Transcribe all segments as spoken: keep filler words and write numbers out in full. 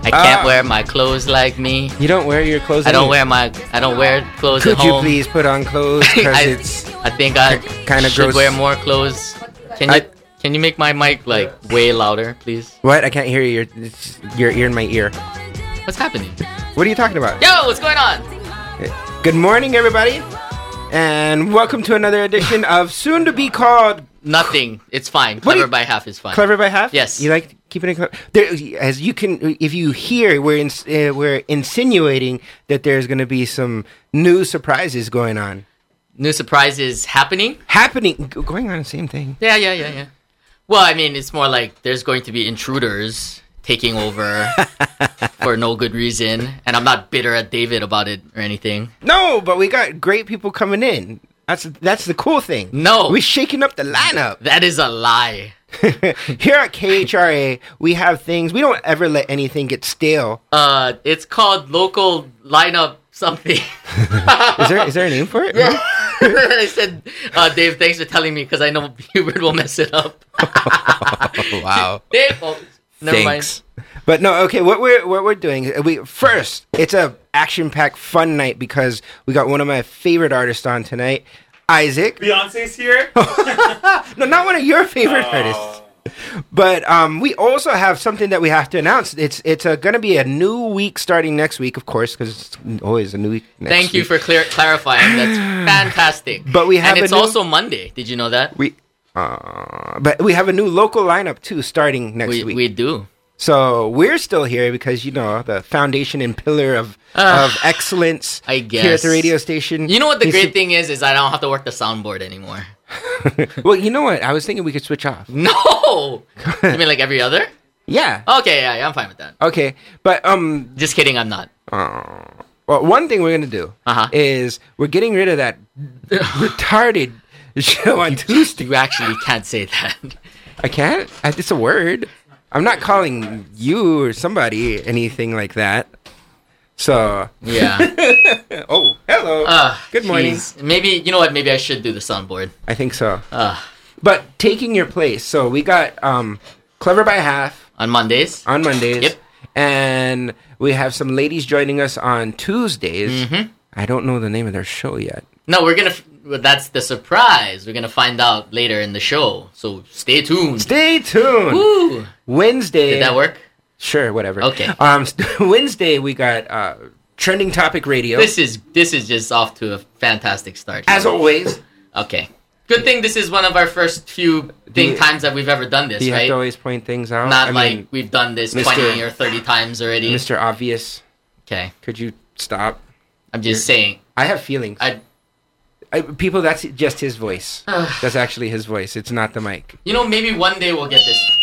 I can't uh, wear my clothes like me. You don't wear your clothes. I don't wear my. I don't wear clothes Could at you home. please put on clothes? Because it's. I think I kind of should gross. wear more clothes. Can you I, can you make my mic like way louder, please? What? I can't hear you. Your, your ear in my ear. What's happening? What are you talking about? Yo, what's going on? Good morning, everybody, and welcome to another edition of soon to be called. Nothing. It's fine. Clever you, by half is fine. Clever by half? Yes. You like keeping it clever? There, as you can, if you hear, we're in, uh, we're insinuating that there's going to be some new surprises going on. New surprises happening? Happening, going on the same thing. Yeah, yeah, yeah, yeah. Well, I mean, it's more like there's going to be intruders taking over for no good reason, and I'm not bitter at David about it or anything. No, but we got great people coming in. That's that's the cool thing. No. We're shaking up the lineup. That is a lie. Here at K H R A, we have things. We don't ever let anything get stale. Uh, it's called local lineup something. is there is there a name for it? Yeah. I said, uh, Dave, thanks for telling me because I know Hubert will mess it up. Wow. Dave, oh, never Thanks. mind. But no, okay. What we're what we're doing? We first, it's a action-packed, fun night because we got one of my favorite artists on tonight, Isaac. Beyonce's here. No, not one of your favorite oh. artists. But um, we also have something that we have to announce. It's it's uh, going to be a new week starting next week, of course, because it's always a new week. Next Thank you week. for clear- clarifying. That's fantastic. But we have and it's a new, also Monday. Did you know that? We, uh, but we have a new local lineup too, starting next we, week. We do. So we're still here because, you know, the foundation and pillar of uh, of excellence I guess. here at the radio station. You know what the great to... thing is? Is I don't have to work the soundboard anymore. Well, you know what? I was thinking we could switch off. No! You mean like every other? Yeah. Okay, yeah, yeah, I'm fine with that. Okay, but... um, Just kidding, I'm not. Uh, well, one thing we're going to do uh-huh. is we're getting rid of that retarded show on Tuesday. You actually can't say that. I can't? It's a word. I'm not calling you or somebody anything like that. So yeah. Oh, hello. Uh, Good morning. Geez. Maybe you know what? Maybe I should do the soundboard. I think so. Uh, but taking your place. So we got um, Clever by Half on Mondays. On Mondays. Yep. And we have some ladies joining us on Tuesdays. Mm-hmm. I don't know the name of their show yet. No, we're gonna. Well, that's the surprise. We're gonna find out later in the show. So stay tuned. Stay tuned. Woo. Wednesday. Did that work? Sure, whatever. Okay. Um, Wednesday we got uh, Trending Topic Radio. This is this is just off to a fantastic start. As always. Okay. Good thing this is one of our first few thing you, times that we've ever done this, do you right? have to always point things out? Not I like mean, we've done this Mister twenty or thirty times already. Mister Obvious. Okay. Could you stop? I'm just You're, saying. I have feelings. I, I, people, that's just his voice. That's actually his voice. It's not the mic. You know, maybe one day we'll get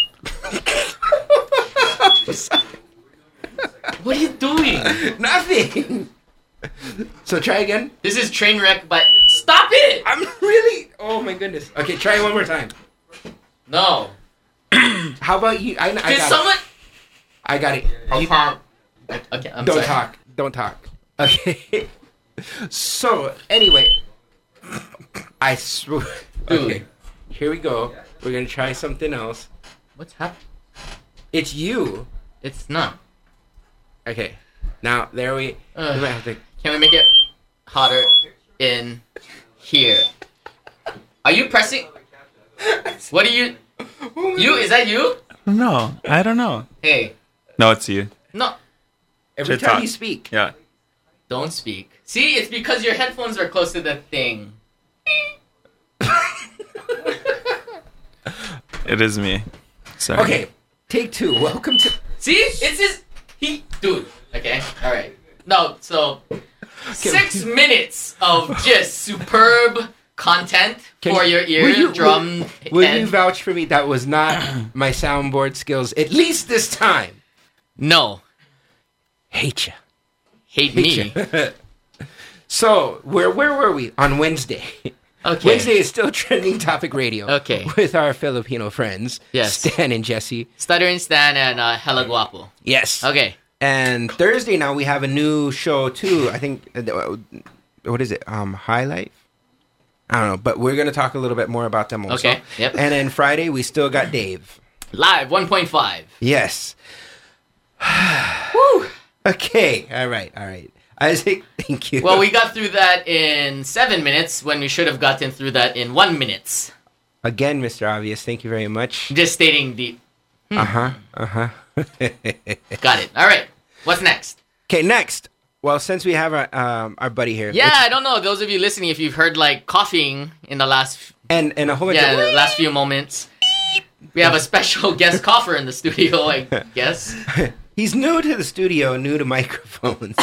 this. What are you doing? Nothing. So try again. This is Trainwreck, but stop it! I'm really. Oh my goodness. Okay, try it one more time. No. How about you? I, I Can got someone? it. I got it. You... Okay, I'm Don't sorry. talk. Don't talk. Okay. So anyway, I swear. Okay. Here we go. We're gonna try something else. What's happening? It's you. It's not. Okay. Now there we. Uh, we might have to. Can we make it hotter in here? Are you pressing? What are you? Oh you? God. Is that you? No, I don't know. Hey. No, it's you. No. Every Should time talk. you speak. Yeah. Don't speak. See, it's because your headphones are close to the thing. It is me. Sorry. Okay. Take two. Welcome to. See, it's just he, dude. Okay, all right. No, so six minutes of just superb content Can for you, your eardrum. Will, will, will you vouch for me? That was not my soundboard skills. At least this time. No. Hate you. Hate, Hate me. So where where were we on Wednesday? Okay. Wednesday is still Trending Topic Radio. Okay. With our Filipino friends. Yes. Stan and Jesse. Stuttering Stan and uh, Hella Guapo. Yes. Okay. And Thursday now we have a new show too. I think, uh, what is it? Um, High Life? I don't know, but we're going to talk a little bit more about them also. Okay, yep. And then Friday we still got Dave. Live one point five. Yes. Woo. Okay. All right. All right. Isaac, thank you. Well, we got through that in seven minutes when we should have gotten through that in one minute. Again, Mister Obvious, thank you very much. Just stating the... Uh huh. Uh huh. Got it. All right. What's next? Okay, next. Well, since we have our um, our buddy here, Yeah, it's- I don't know. Those of you listening, if you've heard like coughing in the last... and and a whole bunch Yeah, of the last few moments. We have a special guest cougher in the studio, I guess. he's new to the studio, new to microphones.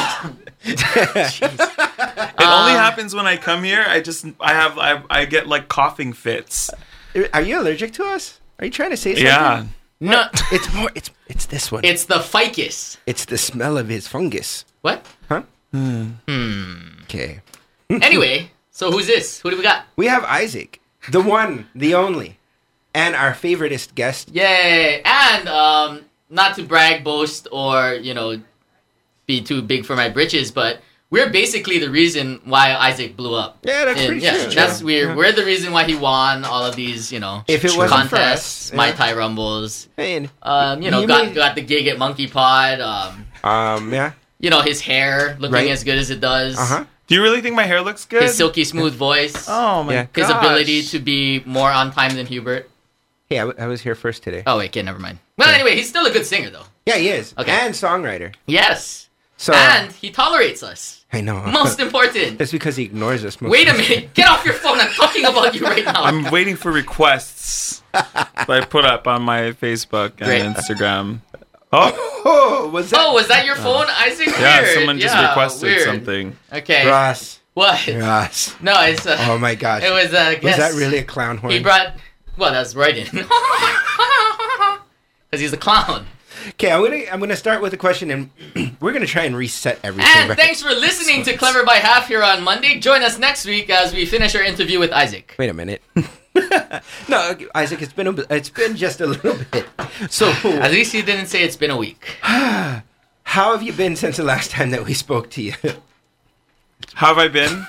It only happens when I come here. I just I have I, I get like coughing fits. Are you allergic to us? Are you trying to say something? Yeah. No, It's more. It's it's this one. it's the ficus. It's the smell of his fungus. What? Huh? Hmm. Okay. Anyway, so who's this? Who do we got? We have Isaac, the one, the only, and our favoriteest guest. Yay! And um, not to brag, boast, or you know, be too big for my britches, but we're basically the reason why Isaac blew up. Yeah, that's And, pretty yeah, true. that's Yeah. weird. Yeah. We're the reason why he won all of these, you know, If it wasn't for contests, us, my yeah. Thai rumbles. And, Um, you know, You got may- got the gig at Monkey Pod. Um, um, yeah. you know, his hair looking Right. as good as it does. Uh huh. Do you really think my hair looks good? His silky smooth voice. Oh my Yeah. god. His ability to be more on time than Hubert. Hey, I, w- I was here first today. Oh wait, okay, never mind. Well, anyway, he's still a good singer though. Yeah, he is. Okay. And songwriter. Yes, So and he tolerates us. I know. Most important. That's because he ignores us. Most Wait a of the- minute. Get off your phone. I'm talking about you right now. I'm waiting for requests that I put up on my Facebook and Great. Instagram. Oh, Oh, was that Oh, was that your phone, Isaac? yeah, Weird. someone just Yeah, requested weird. something. Okay. Ross? What? Ross. No, it's uh, Oh my gosh. it was uh, Was that really a clown horn? He brought. Well, that's right in. Because he's a clown. Okay, I'm gonna I'm gonna start with a question, and we're gonna try and reset everything. And right? thanks for listening to Clever by Half here on Monday. Join us next week as we finish our interview with Isaac. Wait a minute. No, Isaac, it's been a, it's been just a little bit. So, At least he didn't say it's been a week. how have you been since the last time that we spoke to you? How have I been?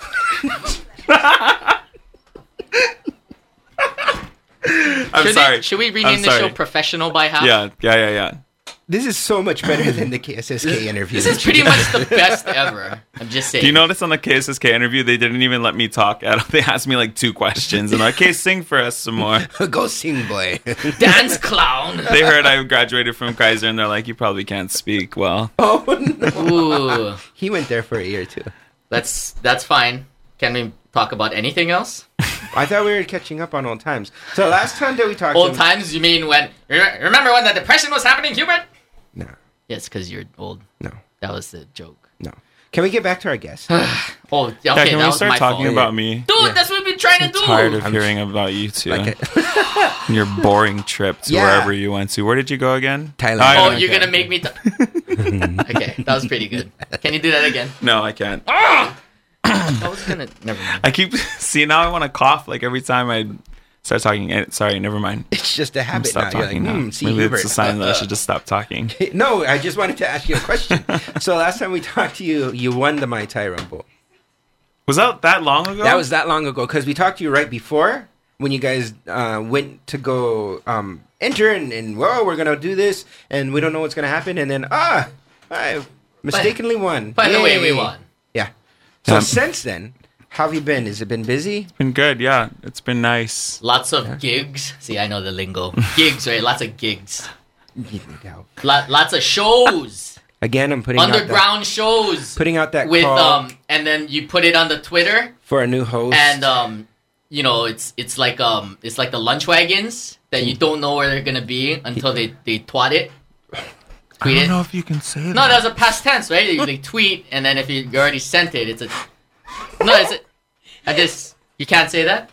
I'm should sorry. It, should we rename I'm the show sorry. Professional by Half? Yeah, yeah, yeah, yeah. This is so much better than the K S S K interview. This is pretty much the best ever. I'm just saying. Do you notice on the K S S K interview they didn't even let me talk at all? They asked me like two questions and like, "Okay, sing for us some more." Go sing, boy. Dance clown. They heard I graduated from Kaiser and they're like, "You probably can't speak well." Oh no. Ooh, He went there for a year too. that's that's fine. Can we talk about anything else? I thought we were catching up on old times. So last time that we talked, Old to times? You mean when? re- Remember when the depression was happening, Hubert? No, Yes, because you're old. no, That was the joke. no. Can we get back to our guest? Oh, okay. Yeah, that can we was start my talking fault. about me? Dude, Yeah. that's what we've been trying to do. Tired of I'm hearing about you two. Like and your boring trip to Yeah. wherever you went to. Where did you go again? Thailand. I Oh, don't- you're Okay. gonna make me. T- okay, that was pretty good. Can you do that again? No, I can't. Ah! I was gonna. Never mind. I keep see now I want to cough like every time I start talking. Eh, Sorry, never mind. It's just a habit now. Stop You're like, talking now. hmm, see, Maybe Hubert. it's a sign that I should just stop talking. No, I just wanted to ask you a question. So last time we talked to you, you won the Mai Tai Rumble. Was that that long ago? That was that long ago because we talked to you right before when you guys uh, went to go um, enter and, and whoa, we're gonna do this and we don't know what's gonna happen and then ah, I mistakenly won. By the way, we Yay. won. Yeah. So Um, since then, how have you been? Has it been busy? been good. Yeah, it's been nice. Lots of gigs. See, I know the lingo. Gigs, right? Lots of gigs. Yeah. Lot, lots of shows. Again, I'm putting out Underground shows. that, putting out that with call um, and then you put it on the Twitter, for a new host. and um, you know, it's it's like um, it's like the lunch wagons that you don't know where they're gonna be until they they twat it. I Tweet don't it. know if you can say that. No, that's a past tense, right? They, they tweet, and then if you already sent it, it's a. No, it's a. I just you can't say that.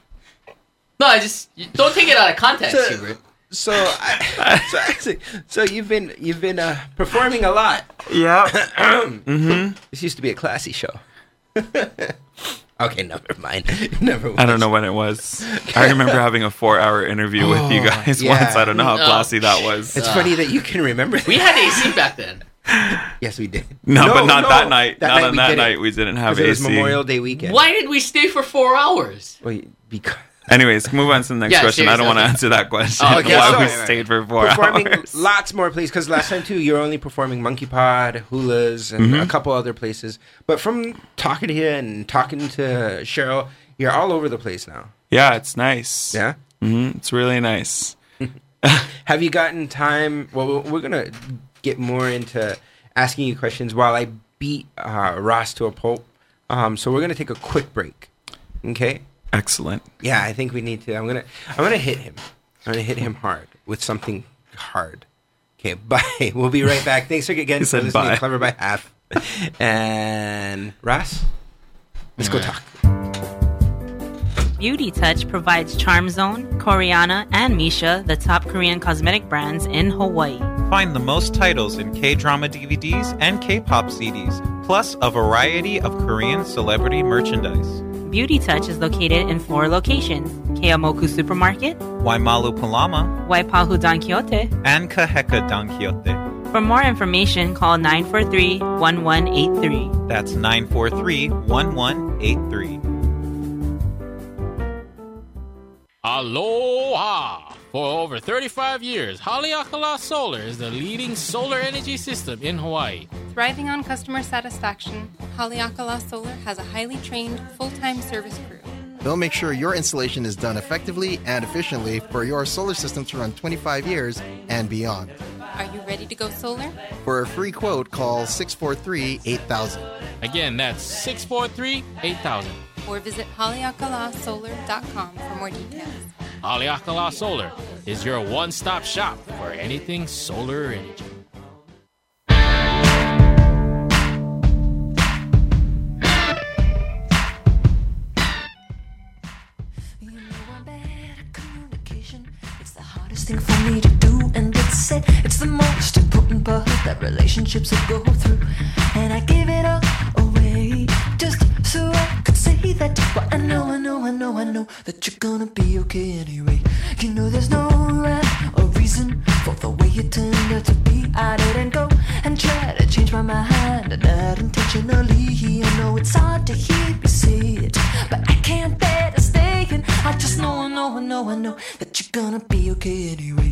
No, I just you, don't take it out of context, So- Hubert. so, I, so, actually, so you've been you've been uh, performing a lot. Yeah. mm-hmm. This used to be a classy show. Okay, never mind. Never mind. I don't know when it was. I remember having a four-hour interview with you Oh, guys yeah. once. I don't know how No. classy that was. It's Uh, funny that you can remember that. We had A C back then. Yes, we did. no, but not no. that night. That not night on we that didn't. night. We didn't have Because it A was C. Memorial Day weekend. Why did we stay for four hours? Wait, because Anyways, move on to the next Yeah, question. I don't seriously, want to okay. answer that question. Oh, okay. Why So- we stayed for four performing hours. lots more places because last time too you're only performing Monkey Pod, Hulas, and Mm-hmm. a couple other places. But from talking to you and talking to Cheryl, you're all over the place now. Yeah, it's nice. Yeah. hmm It's really nice. Have you gotten time? Well, we're gonna get more into asking you questions while I beat uh, Ross to a pulp. Um, so we're gonna take a quick break. Okay. Excellent. Yeah, I think we need to. I'm gonna. I'm gonna hit him. I'm gonna hit him hard with something hard. Okay, bye. We'll be right back. Thanks again He for said listening bye. to Clever by Half. And Ross, let's go talk. Beauty Touch provides Charm Zone, Koreana, and Misha, the top Korean cosmetic brands in Hawaii. Find the most titles in K-drama D V Ds and K-pop C Ds, plus a variety of Korean celebrity merchandise. Beauty Touch is located in four locations: Keamoku Supermarket, Waimalu Palama Waipahu Don Quixote. and Kaheka Don Quixote. For more information, call nine four three, one one eight three. That's nine four three, one one eight three. Aloha! For over thirty-five years, Haleakala Solar is the leading solar energy system in Hawaii. Thriving on customer satisfaction, Haleakala Solar has a highly trained, full-time service crew. They'll make sure your installation is done effectively and efficiently for your solar system to run twenty-five years and beyond. Are you ready to go solar? For a free quote, call six four three, eight thousand. Again, that's six four three, eight thousand. Or visit haleakala solar dot com for more details. Haleakala Solar is your one-stop shop for anything solar energy. You know I'm bad at communication. It's the hardest thing for me to do, and it's it. It's the most important part that relationships will go through. And I give it all away just so I could say that. But I know, I know, I know, I know that you're gonna be okay anyway. You know there's no rhyme or reason for the way you turned out to be. I didn't go and try to change my mind, not intentionally. I know it's hard to hear you say it, but I can't bear to stay. And I just know, I know, I know, I know that you're gonna be okay anyway.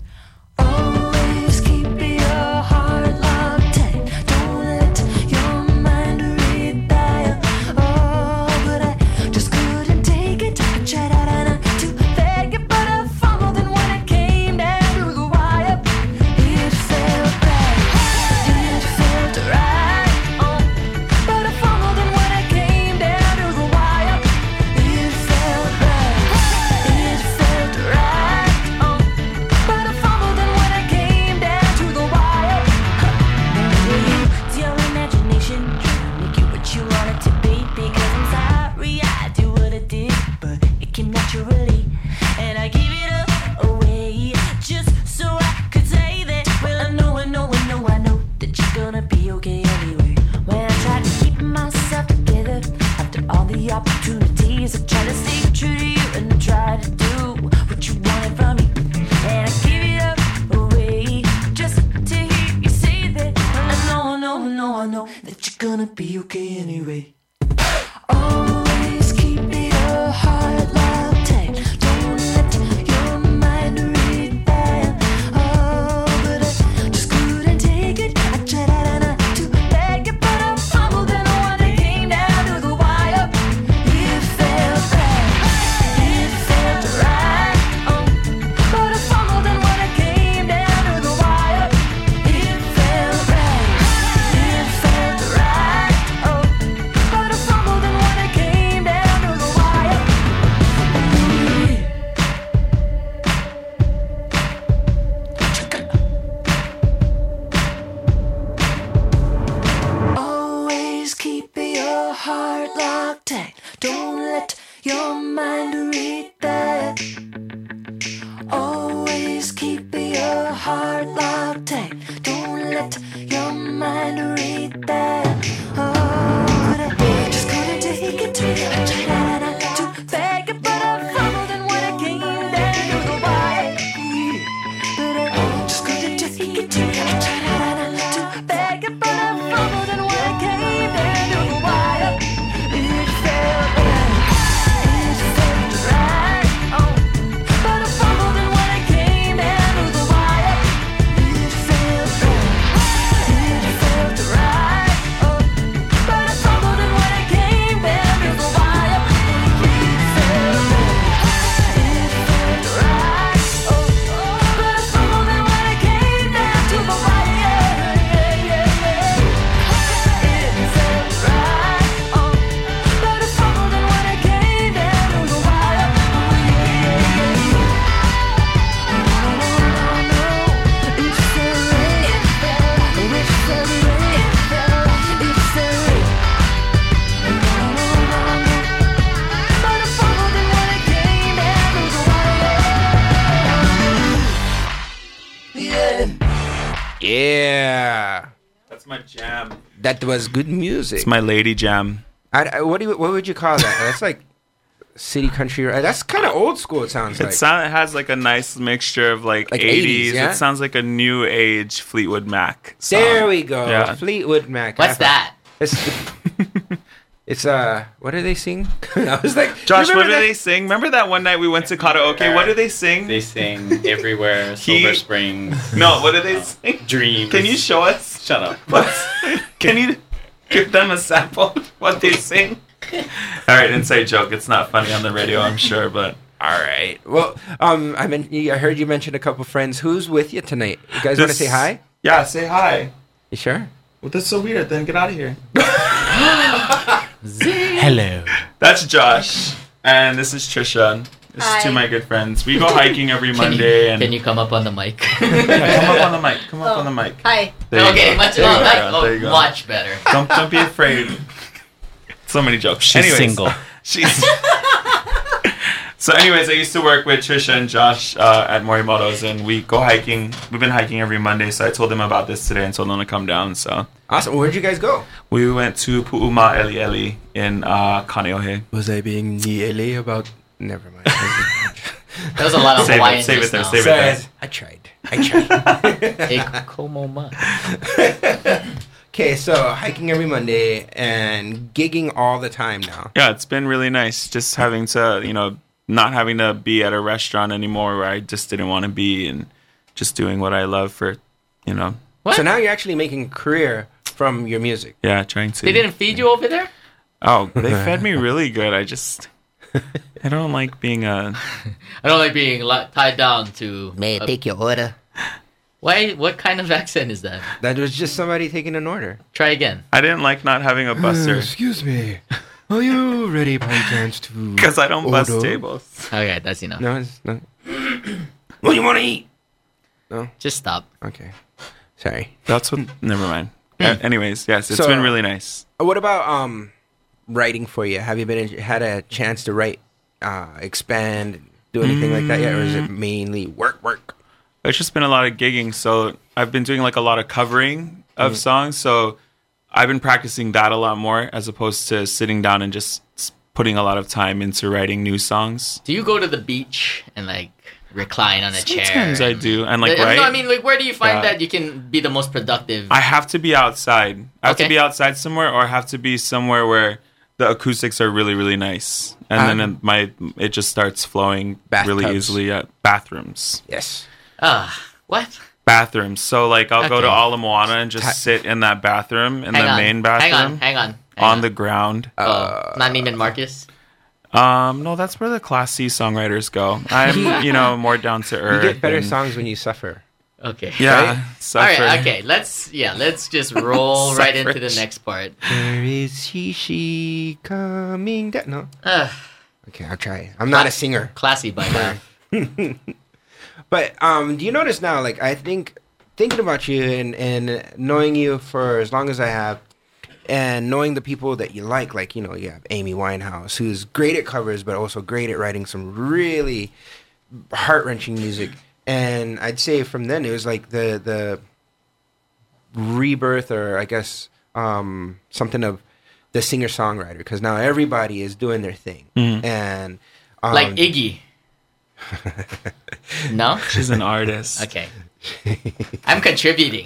Always keep your heart locked tight. Don't let your mind read fire. Oh, but I just couldn't take it. I tried out and I to beg it, but I fumbled. And when it came down to the wire, it felt right. It felt right. Oh, but I fumbled. And when it came down to the wire, it felt right. It felt right. Oh, but I fumbled. And when it came down to the wire, it's your imagination trying to make it what you want it to be. Because I'm sorry I did what I did, but it came naturally, and I gave it up away just so I could say that. Well, I know, I know, I know, I know that you're gonna be okay anyway. When I tried to keep myself together after all the opportunities, I tried to stay true to you and I tried to do what you wanted from me, and I gave it up away just to hear you say that. Well, I know, I know, I know, I know that you're gonna be okay anyway. Always keep your heart locked tight. Don't let your mind read fire. Oh, but I just couldn't take it. I tried out and I to beg it, but I fumbled. And when it came down to the wire, it felt right. It felt right. Oh, but I fumbled. And when it came down to the wire, it felt right. It felt right. Oh, but I fumbled. And when it came down to the wire, always keep your heart locked tight. Don't let your mind read that. Always keep your heart locked tight. Don't let your mind read that. Oh, but I just couldn't take it. I tried not to beg it, but I fumbled. And when it came down to the wire, but I just couldn't take it. I tried not to beg it, but I fumbled. And when it came down to the wire, it felt right. It felt right. Yeah. That's my jam. That was good music. It's my lady jam. I, I- what do you, what would you call that? That's like city country. Right? That's kind of old school. It sounds It, like. sound, it has like a nice mixture of like, Like eighties. eighties, yeah? It sounds like a new age Fleetwood Mac song. There we go. Yeah. Fleetwood Mac. What's I- that? It's, it's uh. What do they sing? I was like, Josh, you what remember do that? they sing? Remember that one night we went to karaoke? What do they sing? They sing Everywhere, He- Silver Springs, No, what do they sing? Dreams. Can you show us? Shut up. What's- Can you give them a sample of what they sing? All right, inside joke. It's not funny on the radio, I'm sure, but All right. Well, um, I mean, I heard you mention a couple friends. Who's with you tonight? You guys want to This- say hi? yeah, say hi. You sure? Well, that's so weird. Then get out of here. Hello. That's Josh, and this is Trisha. This is two of my good friends. We go hiking every Can Monday, you, and can you come up on the mic? Yeah, come up on the mic. Come up on the mic. Hi. There you okay, go. much, There you oh, go, that- yeah, oh, there you go. much better. Don't don't be afraid. So many jokes. She's Anyways, single. She's. So, anyways, I used to work with Trisha and Josh uh, at Morimoto's, and we go hiking. We've been hiking every Monday, so I told them about this today and told them to come down. So Awesome. Where'd you guys go? we went to Pu'uma Eli Eli in uh, Kaneohe. Was I being niele about? Never mind. There was a lot of Save it, Hawaiian save it just there, now. save it there. I tried. I tried. Hey, como ma. Okay, so hiking every Monday and gigging all the time now. Yeah, it's been really nice just having to, you know, not having to be at a restaurant anymore where I just didn't want to be and just doing what I love for, you know, What? So now you're actually making a career from your music. yeah, trying to. They didn't feed you over there? Oh, they fed me really good. I just, I don't like being a. I don't like being li- tied down to. May I a- take your order? Why? What kind of accent is that? That was just somebody taking an order. Try again. I didn't like not having a buster Excuse me. Are you ready by chance to... because I don't bust Order? tables. Okay, that's enough. No, it's not. What do you want to eat? Just stop. Okay. Sorry. That's what. Never mind. Uh, anyways, yes, it's So- been really nice. What about um, writing for you? Have you been had a chance to write, uh, expand, do anything like that yet? Or is it mainly work, work? It's just been a lot of gigging, so I've been doing like a lot of covering of songs. So I've been practicing that a lot more as opposed to sitting down and just s- putting a lot of time into writing new songs. Do you go to the beach and like recline on a chair? Sometimes I do, and like No, right. I mean, like, where do you find Yeah. that you can be the most productive? I have to be outside. I have Okay. to be outside somewhere, or I have to be somewhere where the acoustics are really, really nice, and then Um, it, my it just starts flowing really Bathtubs. easily. At bathrooms, Yes. Ah, what? bathrooms. So like I'll go to Okay. Ala Moana and just Ta- sit in that bathroom in Hang the on. main Hang on. bathroom Hang on. Hang on on. the ground. Oh, not Neiman Marcus. Um, no, that's where the Class C songwriters go. I'm you know more down to You earth. get better and- songs when you suffer. Okay. Yeah, right? All suffer. right. Okay. Let's yeah. Let's just roll right into the Suffrage. next part. Where is he, she coming down? No. Uh, Okay, I'll try. I'm not a singer. classy by her. But um, do you notice now, like, I think, thinking about you and, and knowing you for as long as I have, and knowing the people that you like, like, you know, you have Amy Winehouse, who's great at covers, but also great at writing some really heart-wrenching music. And I'd say from then, it was like the, the rebirth, or I guess um, something of the singer-songwriter, because now everybody is doing their thing. And um, Like Iggy. No? She's an artist. Okay. I'm contributing.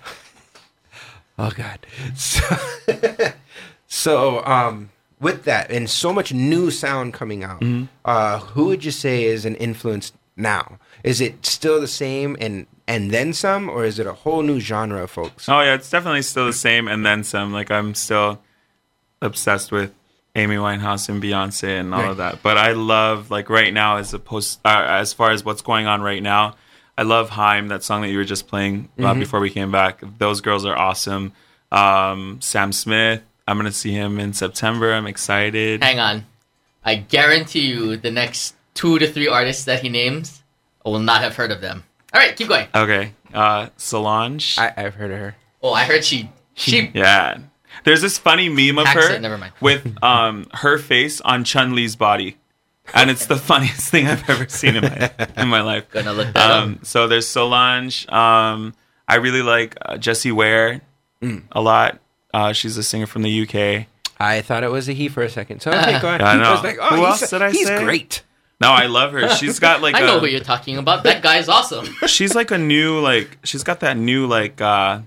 Oh God. So, so um, with that and so much new sound coming out, uh, who would you say is an influence now? Is it still the same and and then some, or is it a whole new genre of folks? Oh yeah, it's definitely still the same and then some. Like I'm still obsessed with Amy Winehouse and Beyonce and all Right. of that. But I love like right now as opposed uh, as far as what's going on right now. I love Haim, that song that you were just playing uh, Mhm. before we came back. Those girls are awesome. Um, Sam Smith, I'm gonna see him in September. I'm excited. Hang on. I guarantee you the next two to three artists that he names, I will not have heard of them. All right, keep going. Okay, uh, Solange. I, I've heard of her. Oh, I heard she she Yeah. There's this funny meme of Hacks her it, never mind. with um, her face on Chun-Li's body. And it's the funniest thing I've ever seen in my in my life. Gonna look that Um, so there's Solange. Um, I really like uh, Jessie Ware Mm. a lot. Uh, she's a singer from the U K. I thought it was a he for a second. So okay, go on. Yeah, I know. was like, oh, Who he's, else did I he's say? great. No, I love her. She's got like I a, know who you're talking about. That guy's awesome. she's like a new like she's got that new like uh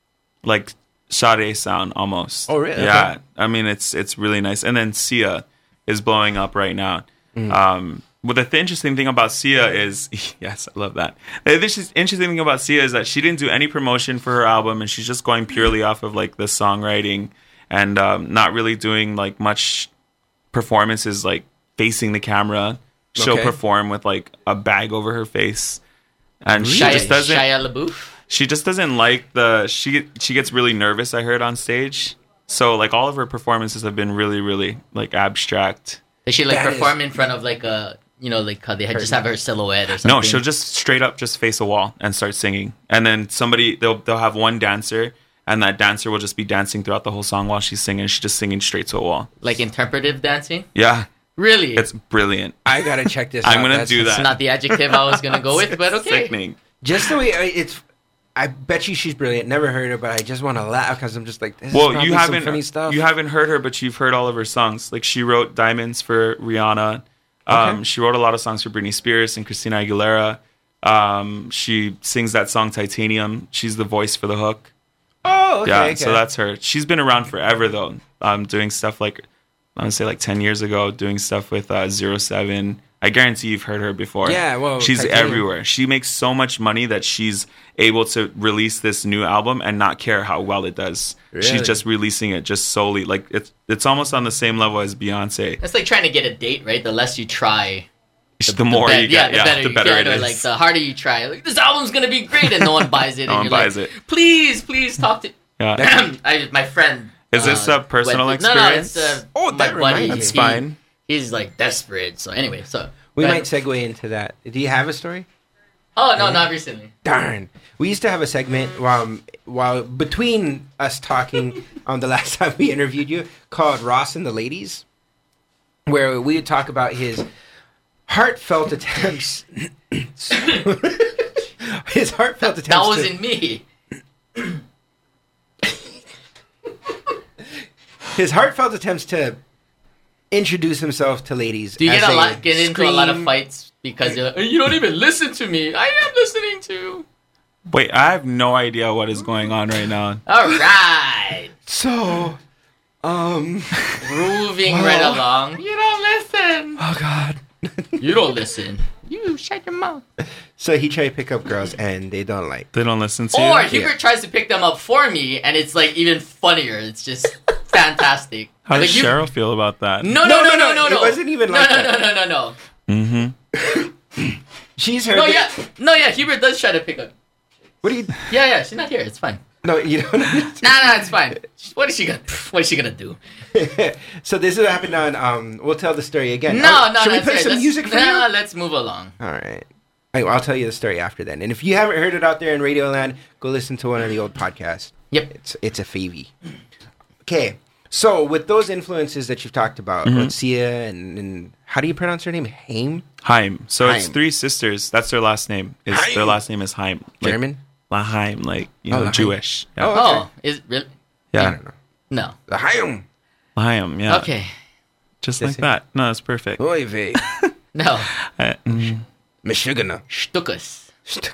like Sade sound almost. Oh, really? Yeah. Okay. I mean it's it's really nice. And then Sia is blowing up right now. Mm. Um but the th- interesting thing about Sia is yes, I love that. The th- interesting thing about Sia is that she didn't do any promotion for her album and she's just going purely off of like the songwriting and um not really doing like much performances like facing the camera. She'll Okay. perform with like a bag over her face. And she Shia, just doesn't Shia LaBeouf. she just doesn't like the she she gets really nervous, I heard, on stage. So like all of her performances have been really really like abstract. Does she like That perform in front of like a, you know, like how they had just have her silhouette or something? No, she'll just straight up just face a wall and start singing. And then somebody they'll they'll have one dancer and that dancer will just be dancing throughout the whole song while she's singing. She's just singing straight to a wall. like interpretive dancing. Yeah. Really? It's brilliant. I gotta check this I'm out. gonna That's- do It's that. not the adjective I was gonna go with, but okay. Sickening. Just the way I- it's. I bet you she's brilliant. Never heard her, but I just want to laugh because I'm just like, this is Well, probably you some haven't funny stuff. you haven't heard her, but you've heard all of her songs. Like she wrote Diamonds for Rihanna. Um, Okay. She wrote a lot of songs for Britney Spears and Christina Aguilera. Um, she sings that song Titanium. She's the voice for the hook. Oh, okay. yeah, okay. so that's her. She's been around forever though. Um, doing stuff like I would say like ten years ago, doing stuff with uh, Zero Seven. I guarantee you've heard her before. Yeah, well, she's Titanium. everywhere. She makes so much money that she's able to release this new album and not care how well it does. Really? She's just releasing it just solely like it's it's almost on the same level as Beyonce. That's like trying to get a date, right? The less you try, The, more bet- you get, the yeah, better the you better get, it or is. like the harder you try. Like this album's gonna be great, and no one buys it. No and one you're buys like, it. Please, please talk to. Yeah. I, my friend. Is this uh, a personal went- experience? No, no, it's uh, Oh, my that reminds buddy. me. That's He- fine. He's like desperate. So anyway, so we but- might segue into that. Do you have a story? Oh no, not recently. Darn. We used to have a segment while, while between us talking on the last time we interviewed you called Ross and the Ladies, where we would talk about his heartfelt attempts. his heartfelt attempts. That to- wasn't me. his heartfelt attempts to introduce himself to ladies. Do you as get a they lot? Get into a lot of scream- fights because you're like, you don't even listen to me. I am listening to. Wait, I have no idea what is going on right now. All right, So, um, moving Wow. right along. You don't listen. oh god. You don't listen. You shut your mouth. So he tried to pick up girls and they don't like. They don't listen to Or you. Hubert tries to pick them up for me, and it's like even funnier. It's just fantastic. How like does you- Cheryl feel about that? No, no, no, no, no, It no. wasn't even no, like no, that. no, no, no, no. Mm-hmm. She's heard. No, it- yeah, no, yeah. Hubert does try to pick up. What do you? Yeah, yeah. She's not here. It's fine. No, you don't. Nah, nah, it's fine. What is she gonna? What is she gonna do? So this is what happened on. Um, we'll tell the story again. No, Oh, no. Should we that's play right. some Let's- music for nah, you? let's move along. All right. I- I'll tell you the story after then. And if you haven't heard it out there in Radioland, go listen to one of the old podcasts. Yep. It's it's a favy. Okay. So with those influences that you've talked about, Mhm. with Sia and, and how do you pronounce her name? Haim? Haim. So it's Haim. three sisters. That's their last name. Is Haim. their last name is Haim. Like, German? Lahaim, like you Oh, know, Lahaim. Jewish. Yeah. Oh, okay. Oh, is really? I yeah. don't know. No. The Haim. Lahaim. Yeah. Okay. Just That's like it. that. No, that's perfect. Oy vey. No. Uh, mm. Michigana. Stukas.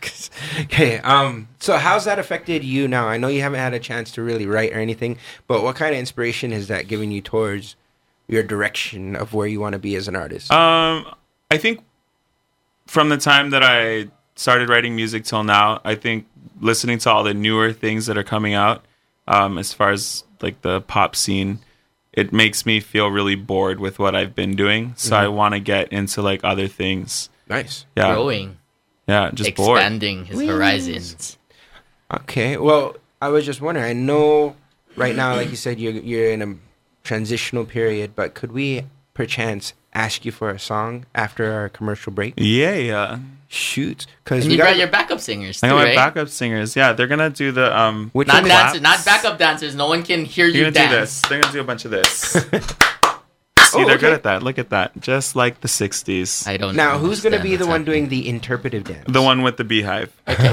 Okay, um, so how's that affected you now? I know you haven't had a chance to really write or anything, but what kind of inspiration has that given you towards your direction of where you want to be as an artist? Um, I think from the time that I started writing music till now, I think listening to all the newer things that are coming out, um, as far as like the pop scene, it makes me feel really bored with what I've been doing. So Mhm. I want to get into like other things. Nice. Yeah. Growing. Yeah, just bored. Expanding his horizons. Okay, well, I was just wondering. I know right now, like you said, you're you're in a transitional period, but could we perchance ask you for a song after our commercial break? Yeah, yeah. Shoot, because And we you got brought your backup singers I too, got my right? backup singers. Yeah, they're gonna do the um. Which Not one? dancers, claps. not backup dancers. No one can hear They're you gonna do dance. this. They're gonna do a bunch of this. See, Oh, they're okay. good at that. Look at that. Just like the sixties. I don't Now, who's going to understand be the what's one happening. doing the interpretive dance? The one with the beehive.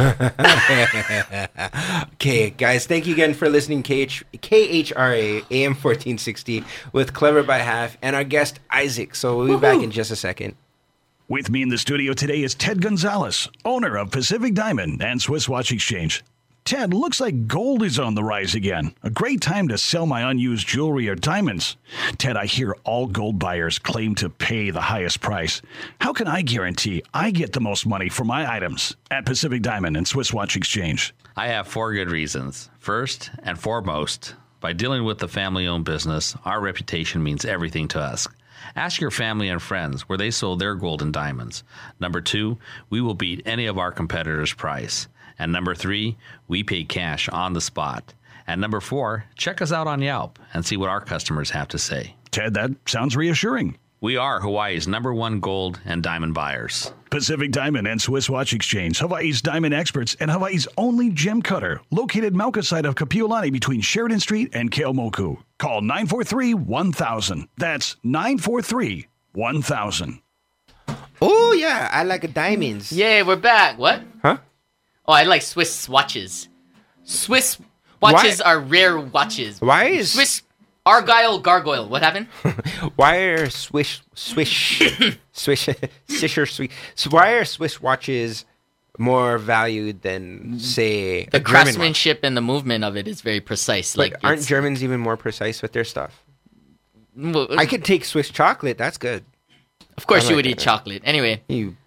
Okay, guys, thank you again for listening. K H- K H R A A M fourteen sixty with Clever by Half and our guest Isaac. So we'll be back in just a second. With me in the studio today is Ted Gonzalez, owner of Pacific Diamond and Swiss Watch Exchange. Ted, looks like gold is on the rise again. A great time to sell my unused jewelry or diamonds. Ted, I hear all gold buyers claim to pay the highest price. How can I guarantee I get the most money for my items at Pacific Diamond and Swiss Watch Exchange? I have four good reasons. First and foremost, by dealing with the family-owned business, our reputation means everything to us. Ask your family and friends where they sold their gold and diamonds. Number two, we will beat any of our competitors' price. And number three, we pay cash on the spot. And number four, check us out on Yelp and see what our customers have to say. Ted, that sounds reassuring. We are Hawaii's number one gold and diamond buyers. Pacific Diamond and Swiss Watch Exchange, Hawaii's diamond experts and Hawaii's only gem cutter, located Mauka side of Kapiolani between Sheridan Street and Keomoku. Call nine four three, one thousand. That's nine four three, one thousand. Oh, yeah, I like diamonds. Yay, we're back. What? Huh? Oh, I like Swiss watches. Swiss watches Why- are rare watches. Why is Swiss Argyle Gargoyle. What happened? why are Swiss Swish Swish Swisher Swiss so why are Swiss watches more valued than say The a German watch? craftsmanship and the movement of it is very precise. Like, Like, aren't it's- Germans even more precise with their stuff? well, I could take Swiss chocolate. That's good. Of course, I you like would eat that. chocolate. Anyway, You.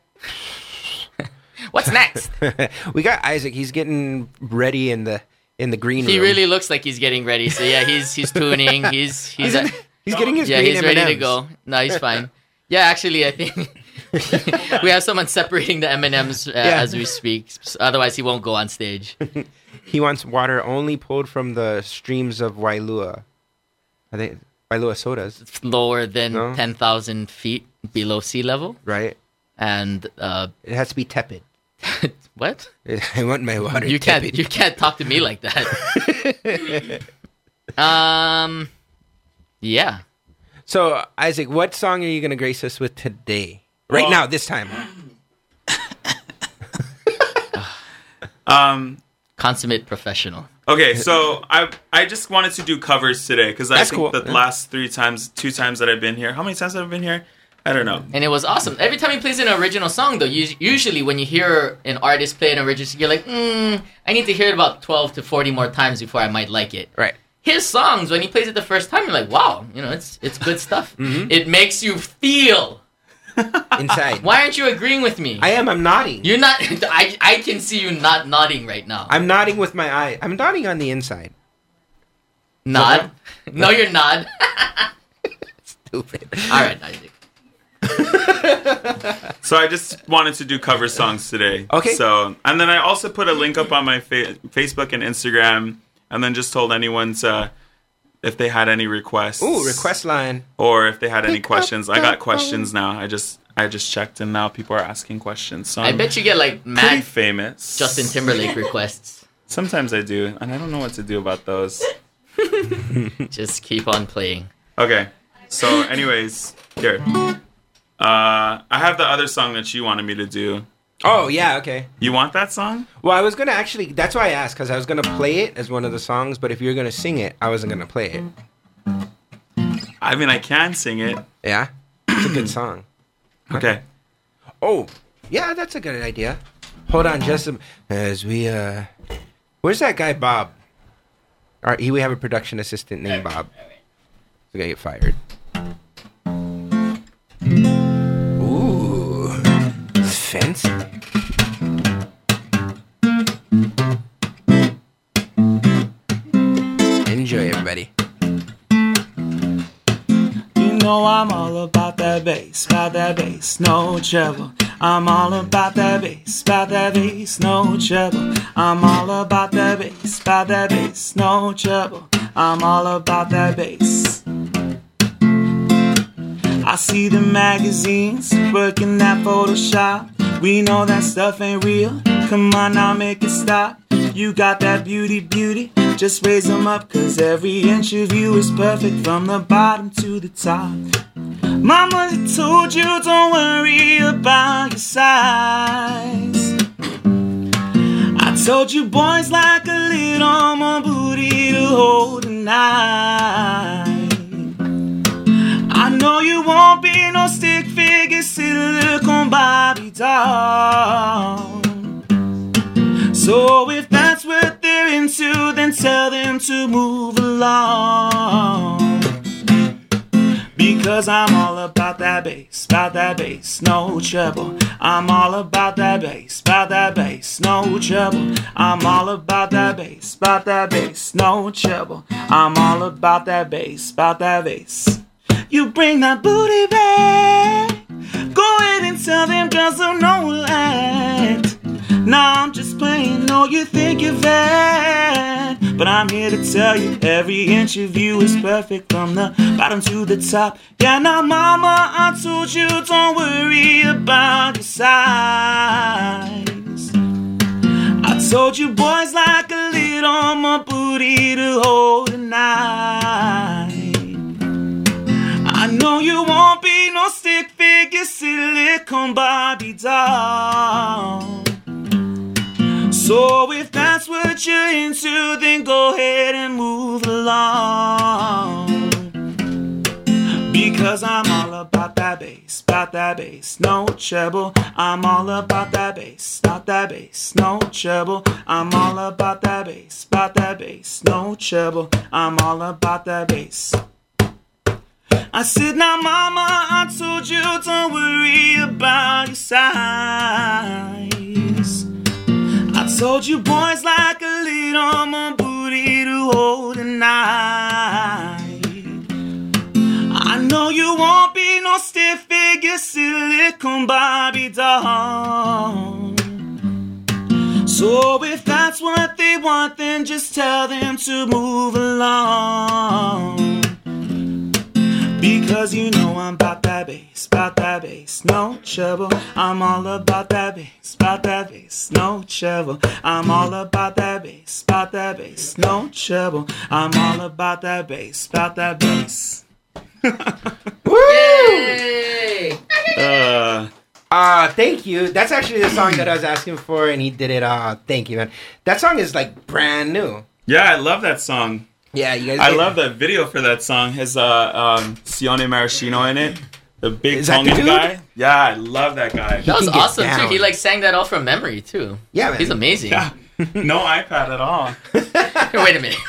what's next? We got Isaac. He's getting ready in the in the green He room. really looks like he's getting ready. So yeah, he's he's tuning. He's he's He's- he's getting his yeah. green He's ready to M and M's. go. No, he's fine. Yeah, actually, I think we have someone separating the M and M's uh, Yeah. as we speak. Otherwise, he won't go on stage. He wants water only pulled from the streams of Wailua. I think Wailua sodas. It's lower than No? ten thousand feet below sea level, Right. and uh, It has to be tepid. what? I want my water. You can't tepid. you can't talk to me like that. um, yeah. So Isaac, what song are you going to grace us with today? Right Well- now, this time. Um. Consummate professional. Okay, so I I just wanted to do covers today because I That's think cool. the Yeah. last three times, two times that I've been here. How many times have I been here? I don't know. And it was awesome. Every time he plays an original song, though, us- usually when you hear an artist play an original, you're like, mm, I need to hear it about twelve to forty more times before I might like it. Right. His songs, when he plays it the first time, you're like, wow, you know, it's it's good stuff. Mm-hmm. It makes you feel. Inside. Why aren't you agreeing with me? I am. I'm nodding. You're not. I I can see you not nodding right now. I'm nodding with my eye. I'm nodding on the inside. Nod. No, you're not. Stupid. All right, Isaac. So I just wanted to do cover songs today. Okay. So and then I also put a link up on my fa- Facebook and Instagram, and then just told anyone to if they had any requests. Ooh, request line. Or if they had any Pick up questions. I the got questions now. I just I just checked, and now people are asking questions. So I I'm bet you get like pretty mad famous. Justin Timberlake requests. Sometimes I do, and I don't know what to do about those. Just keep on playing. Okay. So, anyways, here. Uh, I have the other song that you wanted me to do. Oh, yeah, okay. You want that song? Well, I was going to actually, that's why I asked, because I was going to play it as one of the songs, but if you're going to sing it, I wasn't going to play it. I mean, I can sing it. Yeah? It's a good song. Okay. Oh, yeah, that's a good idea. Hold on just a, as we, uh, where's that guy, Bob? All right, he, we have a production assistant named Bob. He's going to get fired. Ooh, it's fancy. Enjoy, everybody. You know I'm all about that bass, about that bass, no trouble. I'm all about that bass, about that bass, no trouble. I'm all about that bass, about that bass, no trouble. I'm all about that bass. I see the magazines working that Photoshop. We know that stuff ain't real. Come on now, make it stop. You got that beauty, beauty. Just raise them up, cause every inch of you is perfect from the bottom to the top. Mama told you don't worry about your size. I told you boys like a little more booty to hold tonight. I know you won't be no stick figure silicone Barbie doll. So if that's what they're into, then tell them to move along. Because I'm all about that bass, about that bass, no trouble. I'm all about that bass, about that bass, no trouble. I'm all about that bass, about that bass, no trouble. I'm all about that bass, about that bass. You bring that booty back. Go ahead and tell them girls don't know that. Nah, I'm just playing, no, you think you're bad. But I'm here to tell you, every inch of you is perfect from the bottom to the top. Yeah, now mama, I told you, don't worry about your size. I told you boys like a little more booty to hold tonight. I know you won't be no stick figure silicone Barbie doll. So if that's what you're into, then go ahead and move along. Because I'm all about that bass, about that bass, no trouble. I'm all about that bass, about that bass, no trouble. I'm all about that bass, about that bass, no trouble. I'm all about that bass. I said, now mama, I told you, don't worry about your size. I told you boys like a little more booty to hold tonight. I know you won't be no stiff figure silicone Barbie doll. So if that's what they want, then just tell them to move along. Because you know I'm about that bass, about that bass, no trouble. I'm all about that bass, about that bass, no trouble. I'm all about that bass, about that bass, no trouble. I'm all about that bass, about that bass. Woo! Uh, uh, thank you. That's actually the song that I was asking for, and he did it. Uh, thank you, man. That song is like brand new. Yeah, I love that song. Yeah, you guys. I get- love that video for that song. Has uh, um, Sione Maraschino in it, the big Is that the Tongan dude? guy. Yeah, I love that guy. That was can get awesome down. too. He like sang that all from memory too. Yeah, man. He's amazing. Yeah. No iPad at all. Here, wait a minute.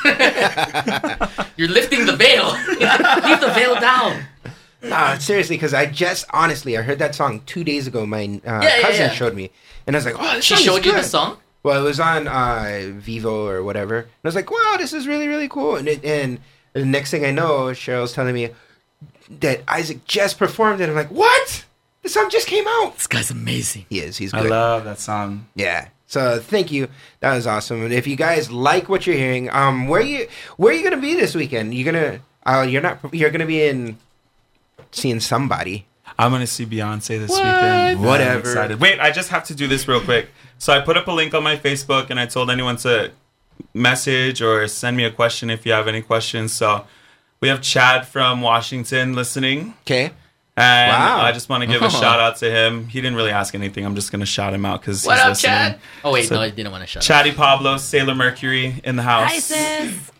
You're lifting the veil. Leave the veil down. Nah, seriously, because I just honestly I heard that song two days ago. My uh, Yeah, yeah, cousin yeah. showed me, and I was like, "Oh, this She song is showed you good." the song? Well, it was on uh, Vivo or whatever, and I was like, "Wow, this is really really cool." And it, and the next thing I know, Cheryl's telling me that Isaac just performed it. I'm like, "What? The song just came out." This guy's amazing. He is. He's I good. love that song. Yeah. So thank you. That was awesome. And if you guys like what you're hearing, um, where you where are you gonna be this weekend? You gonna uh, you're not you're gonna be in seeing somebody. I'm gonna see Beyonce this What? weekend. Whatever. I'm excited. Wait, I just have to do this real quick. So I put up a link on my Facebook, and I told anyone to message or send me a question if you have any questions. So we have Chad from Washington listening. Okay. And Wow. I just want to give a Oh. shout out to him. He didn't really ask anything. I'm just gonna shout him out because What he's up, listening. Chad? Oh wait, So- no, I didn't want to shut up. Chatty Pablo, Sailor Mercury in the house. Hi, sis.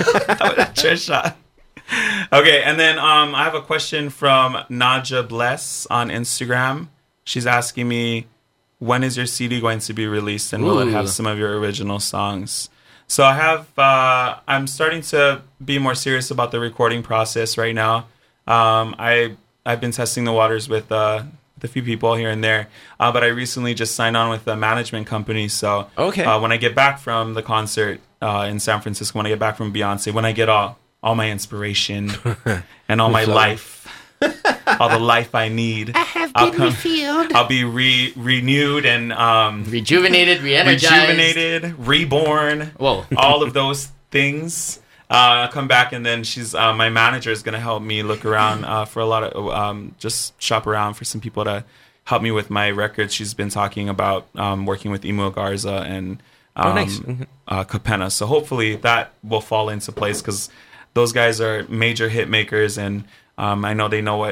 Trisha. Okay, and then um, I have a question from Naja Bless on Instagram. She's asking me, when is your C D going to be released, and will it have Ooh. some of your original songs? So I have, uh, I'm starting to be more serious about the recording process right now. Um, I I've been testing the waters with uh, with a few people here and there, uh, but I recently just signed on with a management company. So Okay. uh, when I get back from the concert uh, in San Francisco, when I get back from Beyonce, when I get all all my inspiration and all my Flow. life, all the life I need, I have I'll been refilled. I'll be re- renewed and um, Rejuvenated, re-energized. rejuvenated, reborn. Whoa. All of those things. Uh, come back, and then she's uh, my manager is gonna help me look around uh, for a lot of um, just shop around for some people to help me with my records. She's been talking about um, working with Emo Garza and um, Oh, nice. Mhm. uh, Capenna. So hopefully that will fall into place because those guys are major hit makers, and um, I know they know what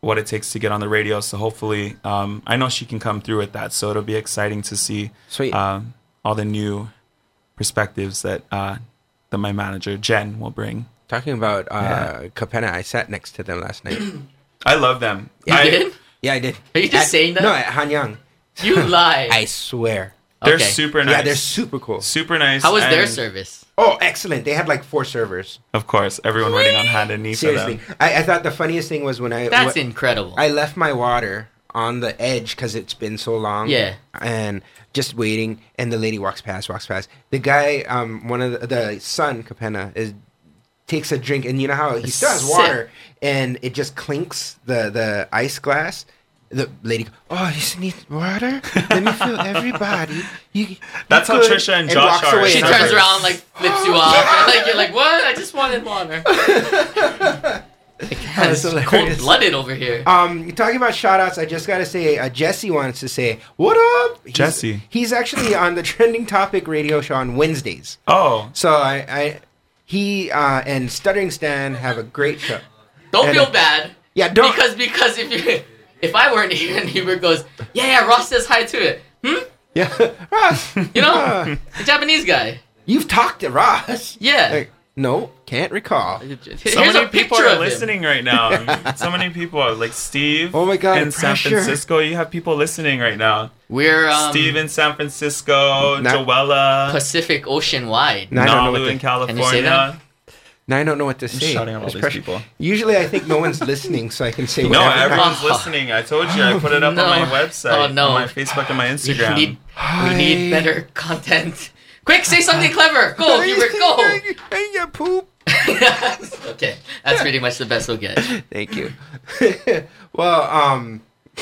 what it takes to get on the radio. So hopefully, um, I know she can come through with that. So it'll be exciting to see Sweet. Um, all the new perspectives that uh, that my manager Jen will bring. Talking about uh, Yeah. Capenna, I sat next to them last night. I love them. You I, did? Yeah, I did. Are you just At- saying that? No, at Hanyang. You lie. I swear. They're Okay. super nice. Yeah, they're super cool. super nice. How was their and, service? Oh, excellent. They had like four servers. Of course, everyone waiting on hand and knee for Seriously. them. I, I thought the funniest thing was when I... That's wh- incredible. I left my water on the edge because it's been so long. Yeah. And just waiting, and the lady walks past, walks past. The guy, um, one of the, the son, Capenna, is takes a drink, and you know how he still has Sip. water, and it just clinks the, the ice glass. The lady, oh, you just need water? Let me feel everybody. You, That's you how good?" Trisha and Josh walks are. away. She And I was turns like, around, like flips you off. Like you're like, what? I just wanted water. That's Cold hilarious. blooded over here. Um, you're talking about shout outs. I just got to say, uh, Jesse wants to say, what up? He's, Jesse. He's actually on the Trending Topic radio show on Wednesdays. Oh, So I, I he uh, and Stuttering Stan have a great show. Don't And, feel uh, bad. Yeah, don't. Because because if you if I weren't here and Hubert goes, yeah, yeah, Ross says hi to it. Hmm? Yeah, Ross. You know? uh, The Japanese guy. you've talked to Ross. Yeah. Like, no, can't recall. so Here's many a people picture are of him. listening right now. So many people are like Steve. Oh my God, in San pressure. Francisco, you have people listening right now. We're um, Steve in San Francisco, Not- Joella, Pacific Ocean wide. No, I don't know what Nalu the- in Can you say that? California. Now I don't know what to say. shouting out all There's these pressure. people. Usually I think no one's listening, so I can say No, whatever. everyone's Oh. listening. I told you. I put it up No. on my website, Oh, no. on my Facebook and my We Instagram. need, we Hi. need better content. Quick, say something clever. Go, Hubert, go. I got poop. Okay, that's pretty much the best we'll get. Thank you. Well, um,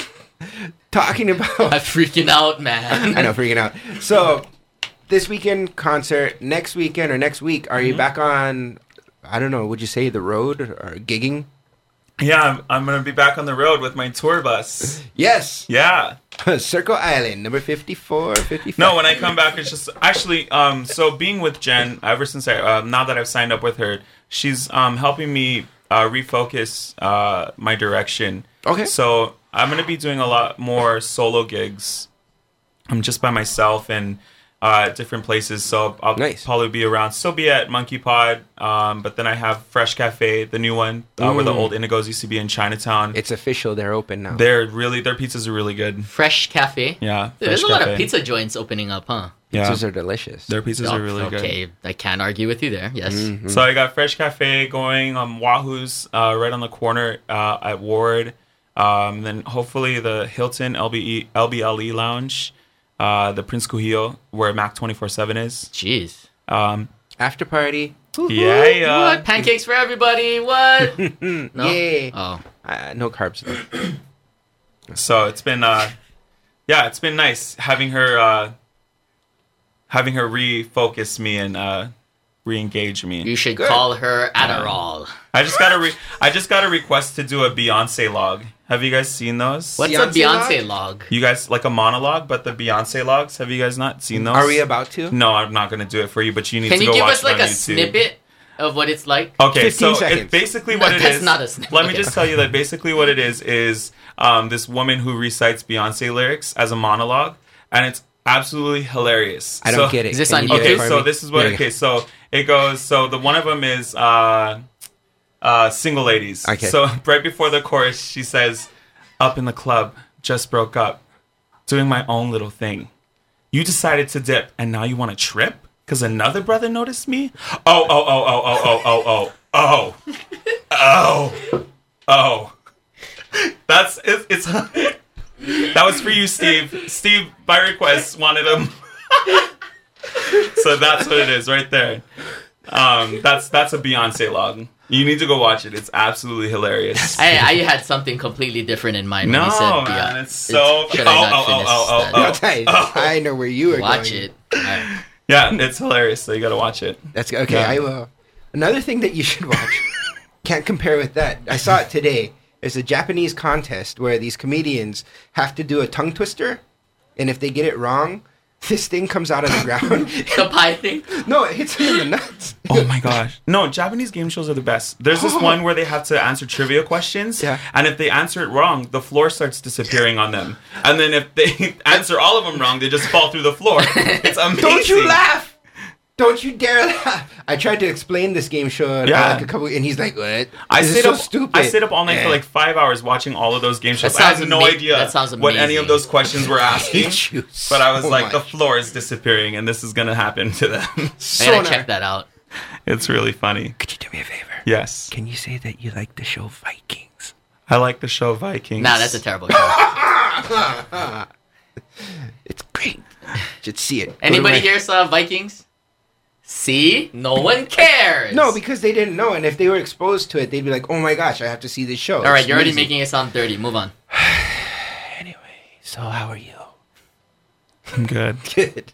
talking about... I'm freaking out, man. I know, freaking out. So, this weekend concert, next weekend or next week, are you back on, I don't know, would you say the road or gigging? Yeah, I'm, I'm going to be back on the road with my tour bus. Yes. Yeah. Circle Island, number fifty-four, fifty-five. No, when I come back, it's just actually. Um, so being with Jen, ever since I uh, now that I've signed up with her, she's um helping me uh, refocus uh my direction. Okay. So I'm gonna be doing a lot more solo gigs. I'm just by myself and uh different places. So I'll Nice. probably be around. Still be at Monkey Pod. Um, but then I have Fresh Cafe, the new one, uh, where the Mm. old Indigos used to be in Chinatown. It's official, they're open now. They're really their pizzas are really good. Fresh Cafe. Yeah, Dude, there's Fresh a lot of Cafe. pizza joints opening up, huh? Yeah, Pizzas are delicious. their pizzas Oh, are really good. Okay, I can't argue with you there. Yes. Mhm. So I got Fresh Cafe going on Wahoo's uh, right on the corner uh, at Ward. Um, then hopefully the Hilton L B E, L B L E Lounge, uh, the Prince Cujillo, where Mac twenty-four seven is. Jeez. Um, After party. yeah, yeah. What? Pancakes for everybody. What? No? Yay. Oh. Uh, no carbs, though. So it's been, uh, yeah, it's been nice having her, uh, having her refocus me and uh, re-engage me. You should Good. call her Adderall. I just got a, re- I just got a request to do a Beyonce log. Have you guys seen those? What's Beyonce a Beyonce log? You guys like a monologue, but the Beyonce logs. Have you guys not seen those? Are we about to? No, I'm not going to do it for you, but you need Can to you go give watch us like it on a YouTube. snippet of what it's like? Okay, fifteen so seconds. it's basically No, what it that's is. not a snippet. Let me Okay. just tell you that basically what it is is um, this woman who recites Beyonce lyrics as a monologue, and it's absolutely hilarious. I don't So- get it. Is this Can on you get Okay, it for so me? this is what. Yeah, yeah. Okay, so it goes. So the one of them is uh, uh, single ladies. Okay. So right before the chorus, she says, "Up in the club, just broke up, doing my own little thing. You decided to dip, and now you want to trip because another brother noticed me. Oh, oh, oh, oh, oh, oh, oh, oh, oh, oh, oh. That's it, it's." That was for you, Steve. Steve, by request, wanted him. So that's what it is right there. Um, that's that's a Beyonce log. You need to go watch it. It's absolutely hilarious. I, I had something completely different in mind when No, you said man, Beyonce. it's so- Should I not oh, oh, finish oh, oh, that? oh, I'll tell you, I know where you are Watch going. it. Alright. Yeah, it's hilarious. So you gotta watch it. That's okay. Yeah. I will. Another thing that you should watch. Can't compare with that. I saw it today. There's a Japanese contest where these comedians have to do a tongue twister, and if they get it wrong, this thing comes out of the ground. The pie thing? No, it hits him in the nuts. Oh my gosh. No, Japanese game shows are the best. There's this one where they have to answer trivia questions. Yeah. And if they answer it wrong, the floor starts disappearing on them. And then if they answer all of them wrong, they just fall through the floor. It's amazing. Don't you laugh! Don't you dare laugh! I tried to explain this game show Yeah. uh, like a couple, and he's like, "What? I This is stayed so up. stupid." I stayed up all night Yeah. for like five hours watching all of those game shows. That I had sounds no ama- idea that sounds what any of amazing. those questions were asking. hate you But I was so like, much. the floor is disappearing, and this is gonna happen to them. I gotta Sonar. check that out. It's really funny. Could you do me a favor? Yes, Can you say that you like the show Vikings? I like the show Vikings. Nah, that's a terrible show. It's great. Just see it. Go to Anybody my- here saw Vikings? See? No one cares. No, because they didn't know, and if they were exposed to it, they'd be like, "Oh my gosh, I have to see this show." All right, It's you're already amazing. making it sound dirty. Move on. So how are you? I'm good. Good.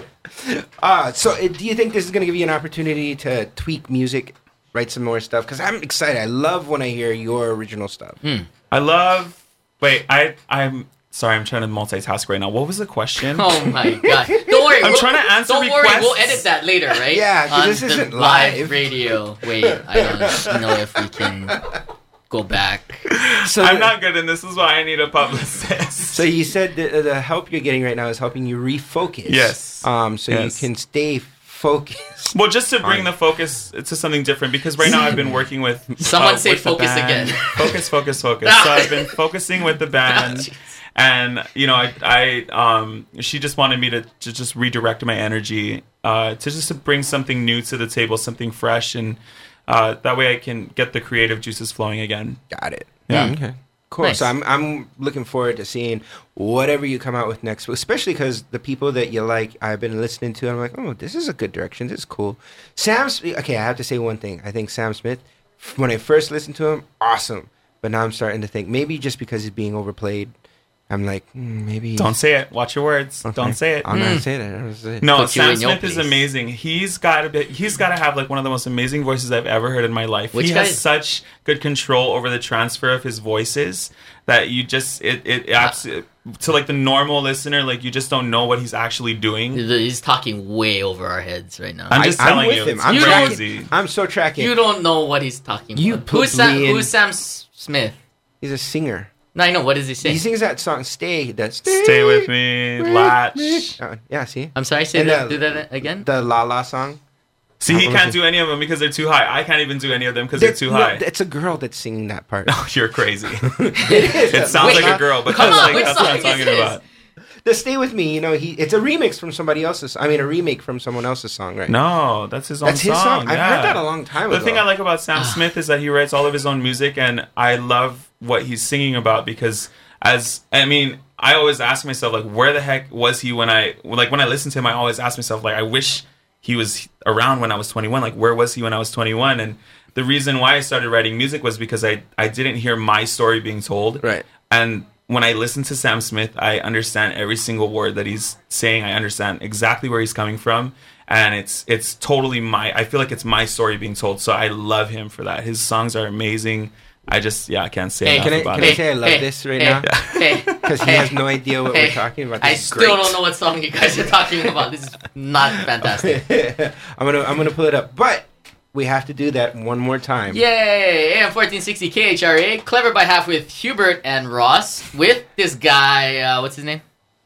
Uh, so uh, do you think this is going to give you an opportunity to tweak music, write some more stuff? Because I'm excited. I love when I hear your original stuff. I love. Wait, I I'm sorry. I'm trying to multitask right now. What was the question? Oh my god! Don't worry. I'm we'll- trying to answer Don't worry. requests. We'll edit that later, right? Yeah, 'cause On this the isn't live. radio. Wait, I don't know if we can go back. So I'm not good, and this is why I need a publicist. So you said the, the help you're getting right now is helping you refocus. Yes. Um. So Yes. you can stay focused. Well, just to bring Fine. the focus to something different, because right now I've been working with. Someone uh, say with the focus band. again. Focus, focus, focus. So I've been focusing with the band, and you know, I, I, um, she just wanted me to, to just redirect my energy, uh, to just to bring something new to the table, something fresh, and uh, that way I can get the creative juices flowing again. Got it. Yeah. Okay. Cool. Nice. So I'm I'm looking forward to seeing whatever you come out with next, especially because the people that you like, I've been listening to. I'm like, oh, this is a good direction. This is cool. Sam. Smith- Okay, I have to say one thing. I think Sam Smith, f- when I first listened to him, awesome. But now I'm starting to think maybe just because he's being overplayed, I'm like hmm, maybe. Don't say it. Watch your words. Okay. Don't say it. I'm not saying it. I'm not saying it. No, Put you Sam in your Smith is place. amazing. He's got to be, he's got to have like one of the most amazing voices I've ever heard in my life. Which he guy? has such good control over the transfer of his voices that you just it it abs- to like the normal listener, like you just don't know what he's actually doing. He's talking way over our heads right now. I'm just I, I'm telling with you, him. it's I'm You crazy. tracking. I'm so tracking. You don't know what he's talking You about. Who's Sam, plebeian. who's Sam S- Smith? He's a singer. No, I know. What does he say? He sings that song "Stay." That's Stay with me, latch. Uh, yeah, see I'm sorry. Say And that. the- do that again. the La La song. See, he I'm can't looking- do any of them because they're too high. I can't even do any of them because they're That- too no, high. It's a girl that's singing that part. Oh, you're crazy. It is. It sounds Wait, like a girl, but come that's on, like which that's what I'm song is talking this? about. The "Stay With Me," you know, he it's a remix from somebody else's. I mean, a remake from someone else's song, right? No, that's his own That's his song. I've yeah. heard that a long time The ago. thing I like about Sam Smith is that he writes all of his own music, and I love what he's singing about because, as I mean, I always ask myself like, where the heck was he when I like when I listen to him? I always ask myself like, I wish he was around when I was twenty-one. Like, where was he when I was twenty-one? And the reason why I started writing music was because I I didn't hear my story being told. Right. And when I listen to Sam Smith, I understand every single word that he's saying. I understand exactly where he's coming from, and it's it's totally my. I feel like it's my story being told. So I love him for that. His songs are amazing. I just yeah, I can't say Hey, enough Can I, about can it. I say I love Hey, this right hey, now? Hey, Because he hey, has no idea what hey, we're talking about. I This is still great. don't know what song you guys are talking about. This is not fantastic. I'm gonna I'm gonna pull it up, but we have to do that one more time. Yay! A M fourteen sixty K H R A, Clever by Half with Hubert and Ross, with this guy, uh, what's his name?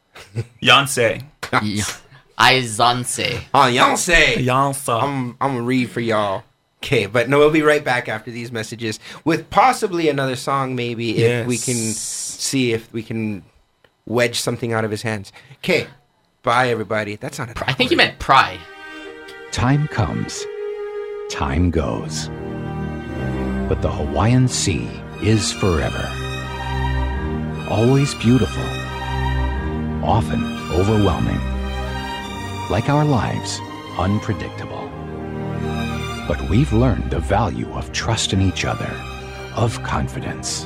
Yonsei. Izanse. Oh, Yonsei. Yonsei. I'm I'm gonna read for y'all. Okay, but no, we'll be right back after these messages with possibly another song, maybe if Yes. we can see if we can wedge something out of his hands. Okay, bye everybody. That's not a I think you meant Pry. Time comes, time goes. But the Hawaiian Sea is forever. Always beautiful, often overwhelming. Like our lives, unpredictable. But we've learned the value of trust in each other, of confidence.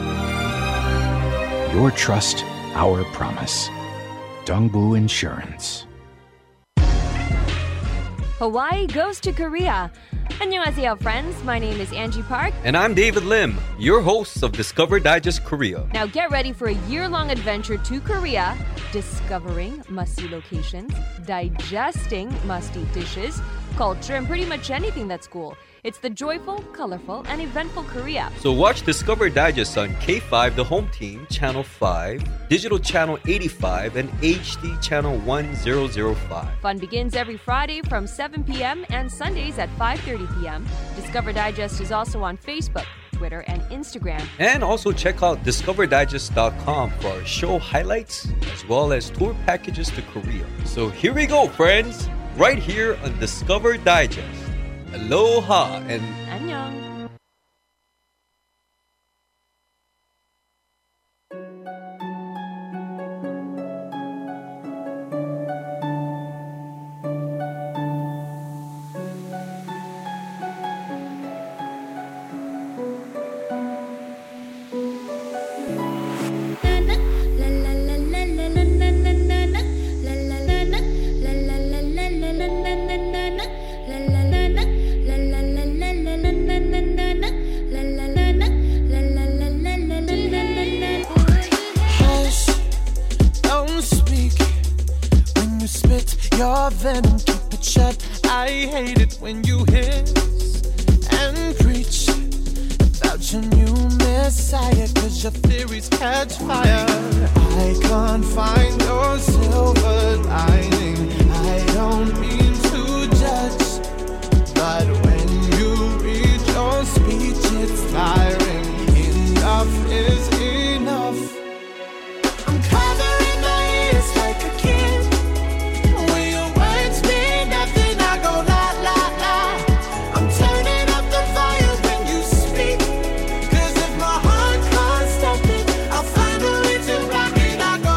Your trust, our promise. Dongbu Insurance. Hawaii goes to Korea. Annyeonghaseyo, friends. My name is Angie Park. And I'm David Lim, your host of Discover Digest Korea. Now get ready for a year-long adventure to Korea, discovering must-see locations, digesting must-eat dishes, culture, and pretty much anything that's cool. It's the joyful, colorful, and eventful Korea. So watch Discover Digest on K five, the home team, Channel five, Digital Channel eighty-five, and H D Channel one thousand five. Fun begins every Friday from seven p.m. and Sundays at five thirty p.m. Discover Digest is also on Facebook, Twitter, and Instagram. And also check out discover digest dot com for our show highlights as well as tour packages to Korea. So here we go, friends, right here on Discover Digest. Aloha and 안녕. Hush, don't speak. When you spit your venom, keep it shut. I hate it when you hiss and preach about your new messiah, cause your theories catch fire. I can't find your silver lining. I don't mean to judge, but when you read your speech, it's tiring. Enough is enough. I'm covering my ears like a kid. When your words mean nothing, I go la la la. I'm turning up the volume when you speak, cause if my heart can't stop it, I'll find a way to rock it. I go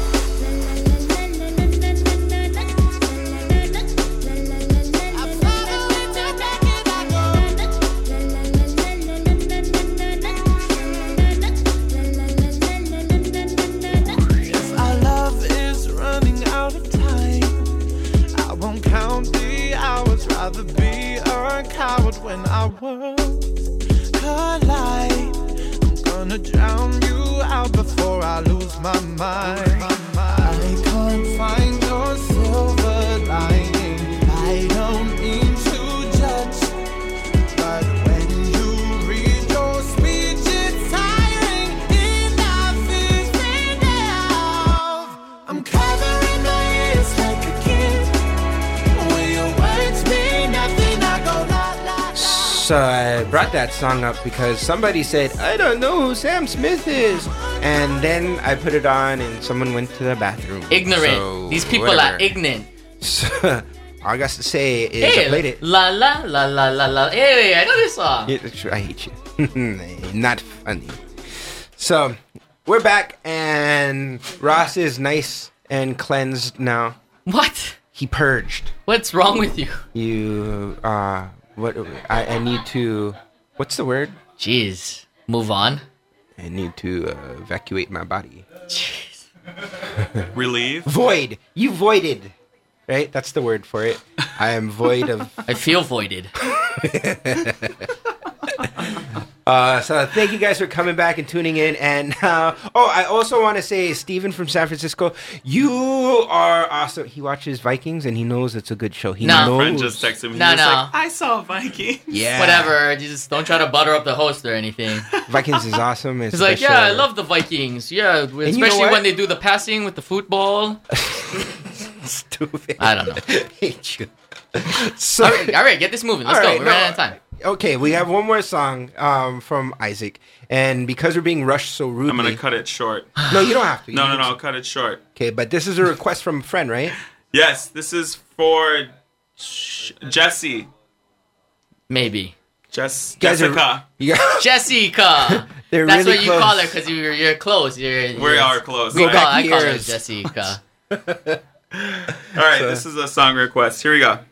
If our love is running out of time, I won't count the hours. Rather be a coward when our worlds collide. I'm gonna drown you out before I lose my mind. I can't find your silver lining. I don't mean to judge, but when you read your speech, it's tiring. Enough is enough. I'm covering my ears like a kid. When your words mean nothing, I go la la. So I brought that song up because somebody said, I don't know who Sam Smith is. And then I put it on and someone went to the bathroom. Ignorant. So, These people whatever. are ignorant. So, all I got to say is I played Hey, it. la la la la la la. Hey, I know this song. Yeah, that's true. I hate you. Not funny. So we're back and Ross is nice and cleansed now. What? He purged. What's wrong with you? You uh what I, I need to what's the word? Jeez. Move on. I need to uh, evacuate my body. Jeez. Relieve? Void. You voided. Right? That's the word for it. I am void of I feel voided. Uh, so thank you guys for coming back and tuning in. And uh, oh, I also want to say, Steven from San Francisco, you are awesome. He watches Vikings and he knows it's a good show. He No. knows. Friend just texted me. He No, was no. like, I saw Viking. Yeah. Whatever. You just don't try to butter up the host or anything. Vikings is awesome. It's He's the like, best yeah, show I ever." love the Vikings. Yeah, you know especially what? when they do the passing with the football. Stupid. I don't know. Hate you. So, all, right, all right, get this moving. Let's All go. right, We're no, running out of time. Okay, we have one more song um, from Isaac, and because we're being rushed so rudely, I'm going to cut it short. No, you don't have to. You No, no, can no, just- I'll cut it short. Okay, but this is a request from a friend, right? Yes, this is for Sh- Jesse. Maybe. Jess- Guys are- Jessica. You got- Jessica. They're That's really what you close. call her because you're you're close. You're, We you're, are close. We Go call, back I call her years. Jessica. All right, this is a song request. Here we go.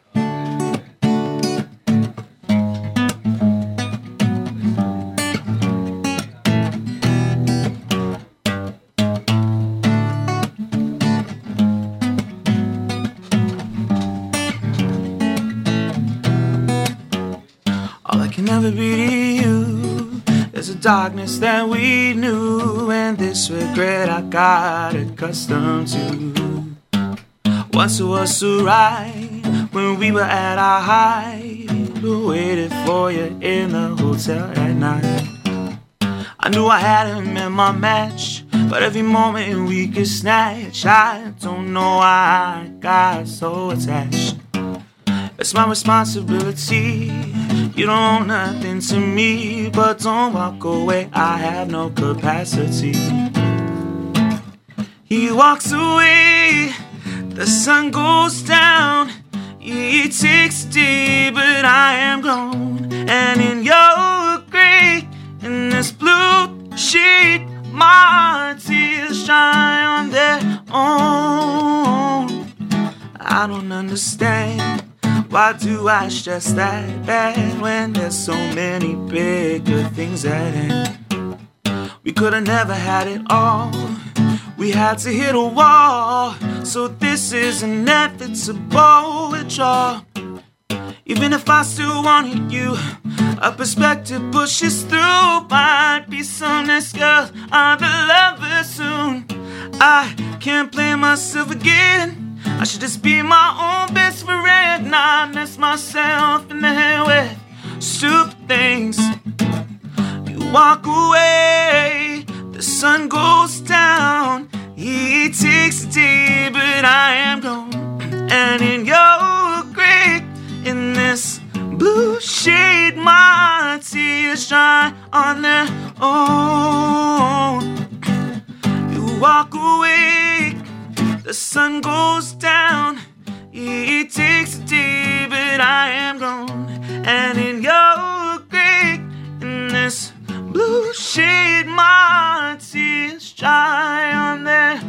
can never be you. There's a darkness that we knew, and this regret I got accustomed to. Once it was so right when we were at our height, we waited for you in the hotel at night. I knew I hadn't met my match, but every moment we could snatch, I don't know why I got so attached. It's my responsibility. You don't owe nothing to me, but don't walk away, I have no capacity. He walks away, the sun goes down. He takes a day, but I am gone. And in your grave, in this blue sheet, my tears shine on their own. I don't understand. Why do I stress that bad when there's so many bigger things at hand? We could've never had it all. We had to hit a wall. So this is inevitable withdrawal. Even if I still wanted you, a perspective pushes through. Might be some next girl, I'll be lover soon. I can't blame myself again. I should just be my own best friend, not mess myself in the head with stupid things. You walk away, the sun goes down. He takes a day, but I am gone. And in your grave, in this blue shade, my tears shine on their own. You walk away, the sun goes down. It takes a day, but I am gone. And in your grave, in this blue shade, my tears shine on their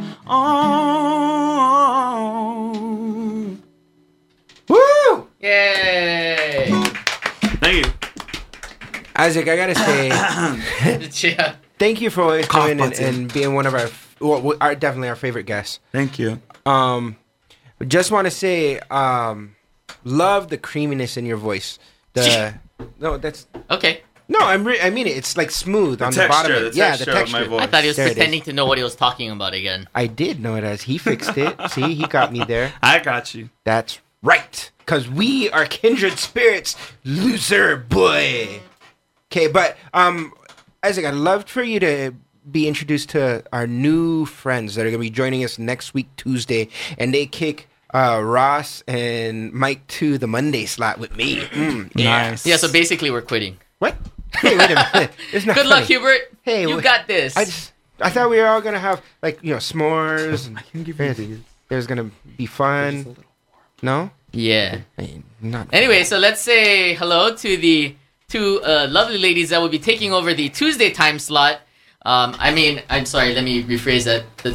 own. Woo! Yay! Thank you. Isaac, I gotta say, Yeah. thank you for always Cough coming and, button. and being one of our, well, our, definitely our favorite guests. Thank you. Um, just want to say, um, love the creaminess in your voice. The no, that's Okay. no, I'm re- I mean it. It's like smooth The on the bottom. texture, Of it. the Yeah, the texture of texture. my voice. I thought he was There it is. pretending to know what he was talking about again. I did know it as he fixed it. See, he got me there. I got you. That's right. Because we are kindred spirits, loser boy. Okay, but um, Isaac, I'd love for you to be introduced to our new friends that are going to be joining us next week, Tuesday. And they kick uh, Ross and Mike to the Monday slot with me. Mm, yeah. Nice. Yeah, so basically we're quitting. What? Hey, wait a minute. It's not Good luck, funny. Hubert. Hey, you wh- got this. I just, I thought we were all going to have, like, you know, s'mores. And I can give you these. there's going to be fun. No? Yeah. Hey, not Anyway, so let's say hello to the two uh, lovely ladies that will be taking over the Tuesday time slot. Um, I mean, I'm sorry, let me rephrase that. The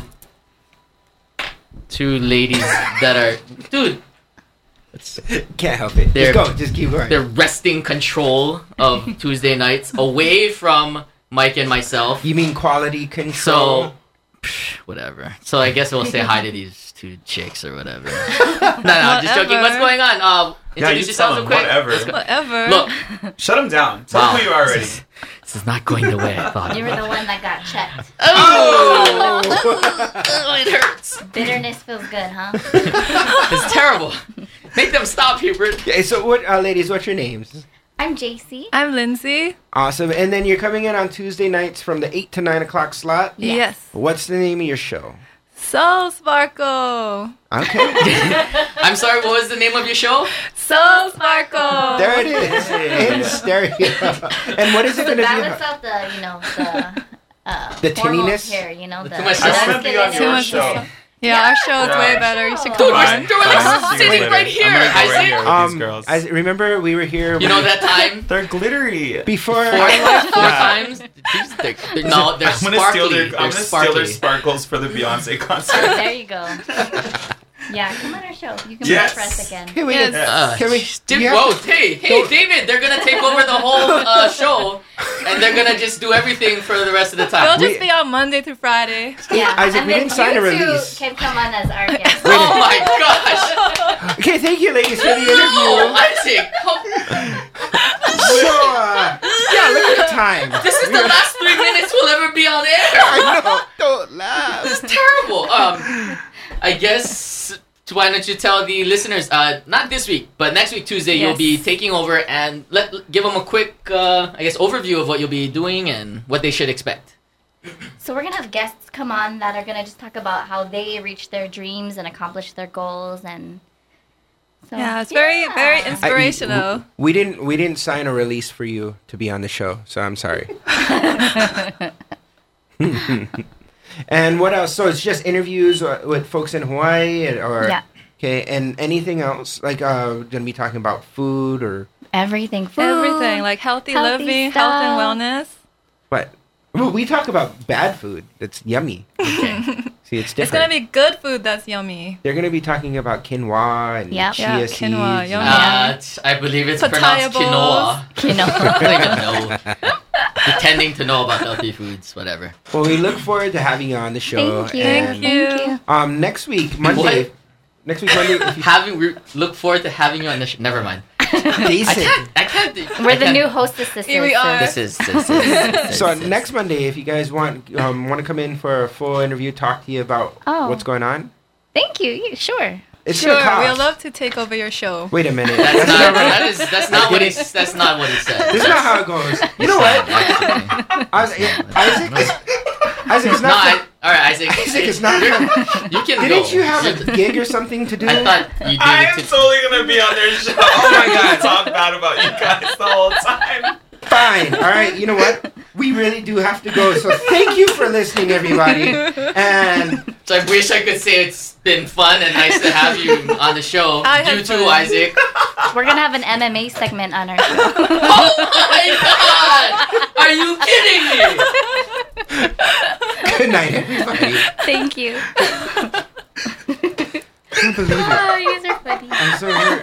two ladies that are... Dude, Can't help it. They're- Just go. Just keep going. they're wresting control of Tuesday nights away from Mike and myself. You mean quality control? So, psh, whatever. So I guess we'll say hi to these two chicks or whatever. no, no, I'm just joking. What's going on? Uh, Yeah, introduce you yourselves tell real them, quick. whatever. Let's go. Whatever. Look, Shut them down. Tell Wow. them who you are already. this is, this is not going the way I thought. You were the one that got checked. Oh! Oh, it hurts. Bitterness feels good, huh? It's terrible. Make them stop, Hubert. Okay, so what, uh, ladies? What's your names? I'm J C. I'm Lindsay. Awesome. And then you're coming in on Tuesday nights from the eight to nine o'clock slot. Yes. What's the name of your show? Soul Sparkle. Okay. I'm sorry, what was the name of your show? Soul Sparkle. There it is. In stereo. And what is it So going to balance be? out the, you know, the uh, The hormones tinniness? here, you know, the. Too much the I wanna be on masculine- your much show. Yeah, our show is Yeah. way better. You should Dude, come we're, Fine. on. dude, we're Fine. like See you sitting later. right I'm here, gonna go right Isaac. here with Um, these girls. I remember we were here. You know that time? They're glittery. Before. Four, four Yeah. times? These- they're- they're- no, they're I'm gonna sparkly. steal their. They're I'm gonna steal sparkly. their sparkles for the Beyonce concert. Oh, there you go. Yeah, come on our show. You can Yes. play for us again. Hey, wait, Yes. Uh, Can we? Dude, you have whoa, to- hey, hey, Don't- David, they're gonna take over the whole uh, show, and they're gonna just do everything for the rest of the We'll time. just be on Monday through Friday. Yeah, Isaac, and we then didn't sign you a two release. can come on as our guests. Oh my gosh! Okay, thank you, ladies, for the No, interview. Isaac! How- So, uh, yeah, look at the time. This is the last three minutes we'll ever be on air. I know. Don't laugh. This is terrible. Um, I guess why don't you tell the listeners? Uh, not this week, but next week Tuesday you'll Yes. be taking over and let give them a quick, uh, I guess, overview of what you'll be doing and what they should expect. So we're gonna have guests come on that are gonna just talk about how they reach their dreams and accomplish their goals, and so Yeah, it's very, very I- inspirational. we didn't we didn't sign a release for you to be on the show, so I'm sorry. And what else? So it's just interviews uh, with folks in Hawaii, and- or Yeah. okay, and anything else? Like, uh, gonna be talking about food or everything, food, Everything, like healthy, healthy living, stuff. health and wellness. what? Well, we talk about bad food that's yummy. See, it's different. It's gonna be good food that's yummy. They're gonna be talking about quinoa and Yep. chia Yeah, seeds. quinoa, and- yummy. Uh, it's- I believe it's Papaya pronounced quinoa. Quinoa. I don't even know. Pretending to know about healthy foods, whatever. Well, we look forward to having you on the show. Thank you. and, Thank you. Um, next week, Monday. Next week, Monday. If you, Having we look forward to having you on the show. Never mind. Jason. I can't. We're I the can't- new hostesses. Here we are. This is. This is. This So is- next Monday, if you guys want um, want to come in for a full interview, talk to you about Oh. what's going on. Thank you. Yeah, sure. It's Sure, gonna cost. we'd love to take over your show. Wait a minute. That's That's not. not That right. is. That's not what he. That's not what he said. This is not how it goes. You know what? Isaac, Isaac, is, Isaac, it's No, not. I, fun. all right, Isaac. Isaac, it's not. fun. You can Didn't go. you have a gig or something to do? I thought you did I it am to. totally gonna be on their show. Oh my God. Talk bad about you guys the whole time. Fine. All right. You know what? We really do have to go. So thank you for listening, everybody. And So I wish I could say it's been fun and nice to have you on the show. I You had too, fun. Isaac. We're gonna have an M M A segment on our show. Oh my God! Are you kidding me? good night, everybody. Thank you. I can't believe it. Oh, you guys are funny. I'm so really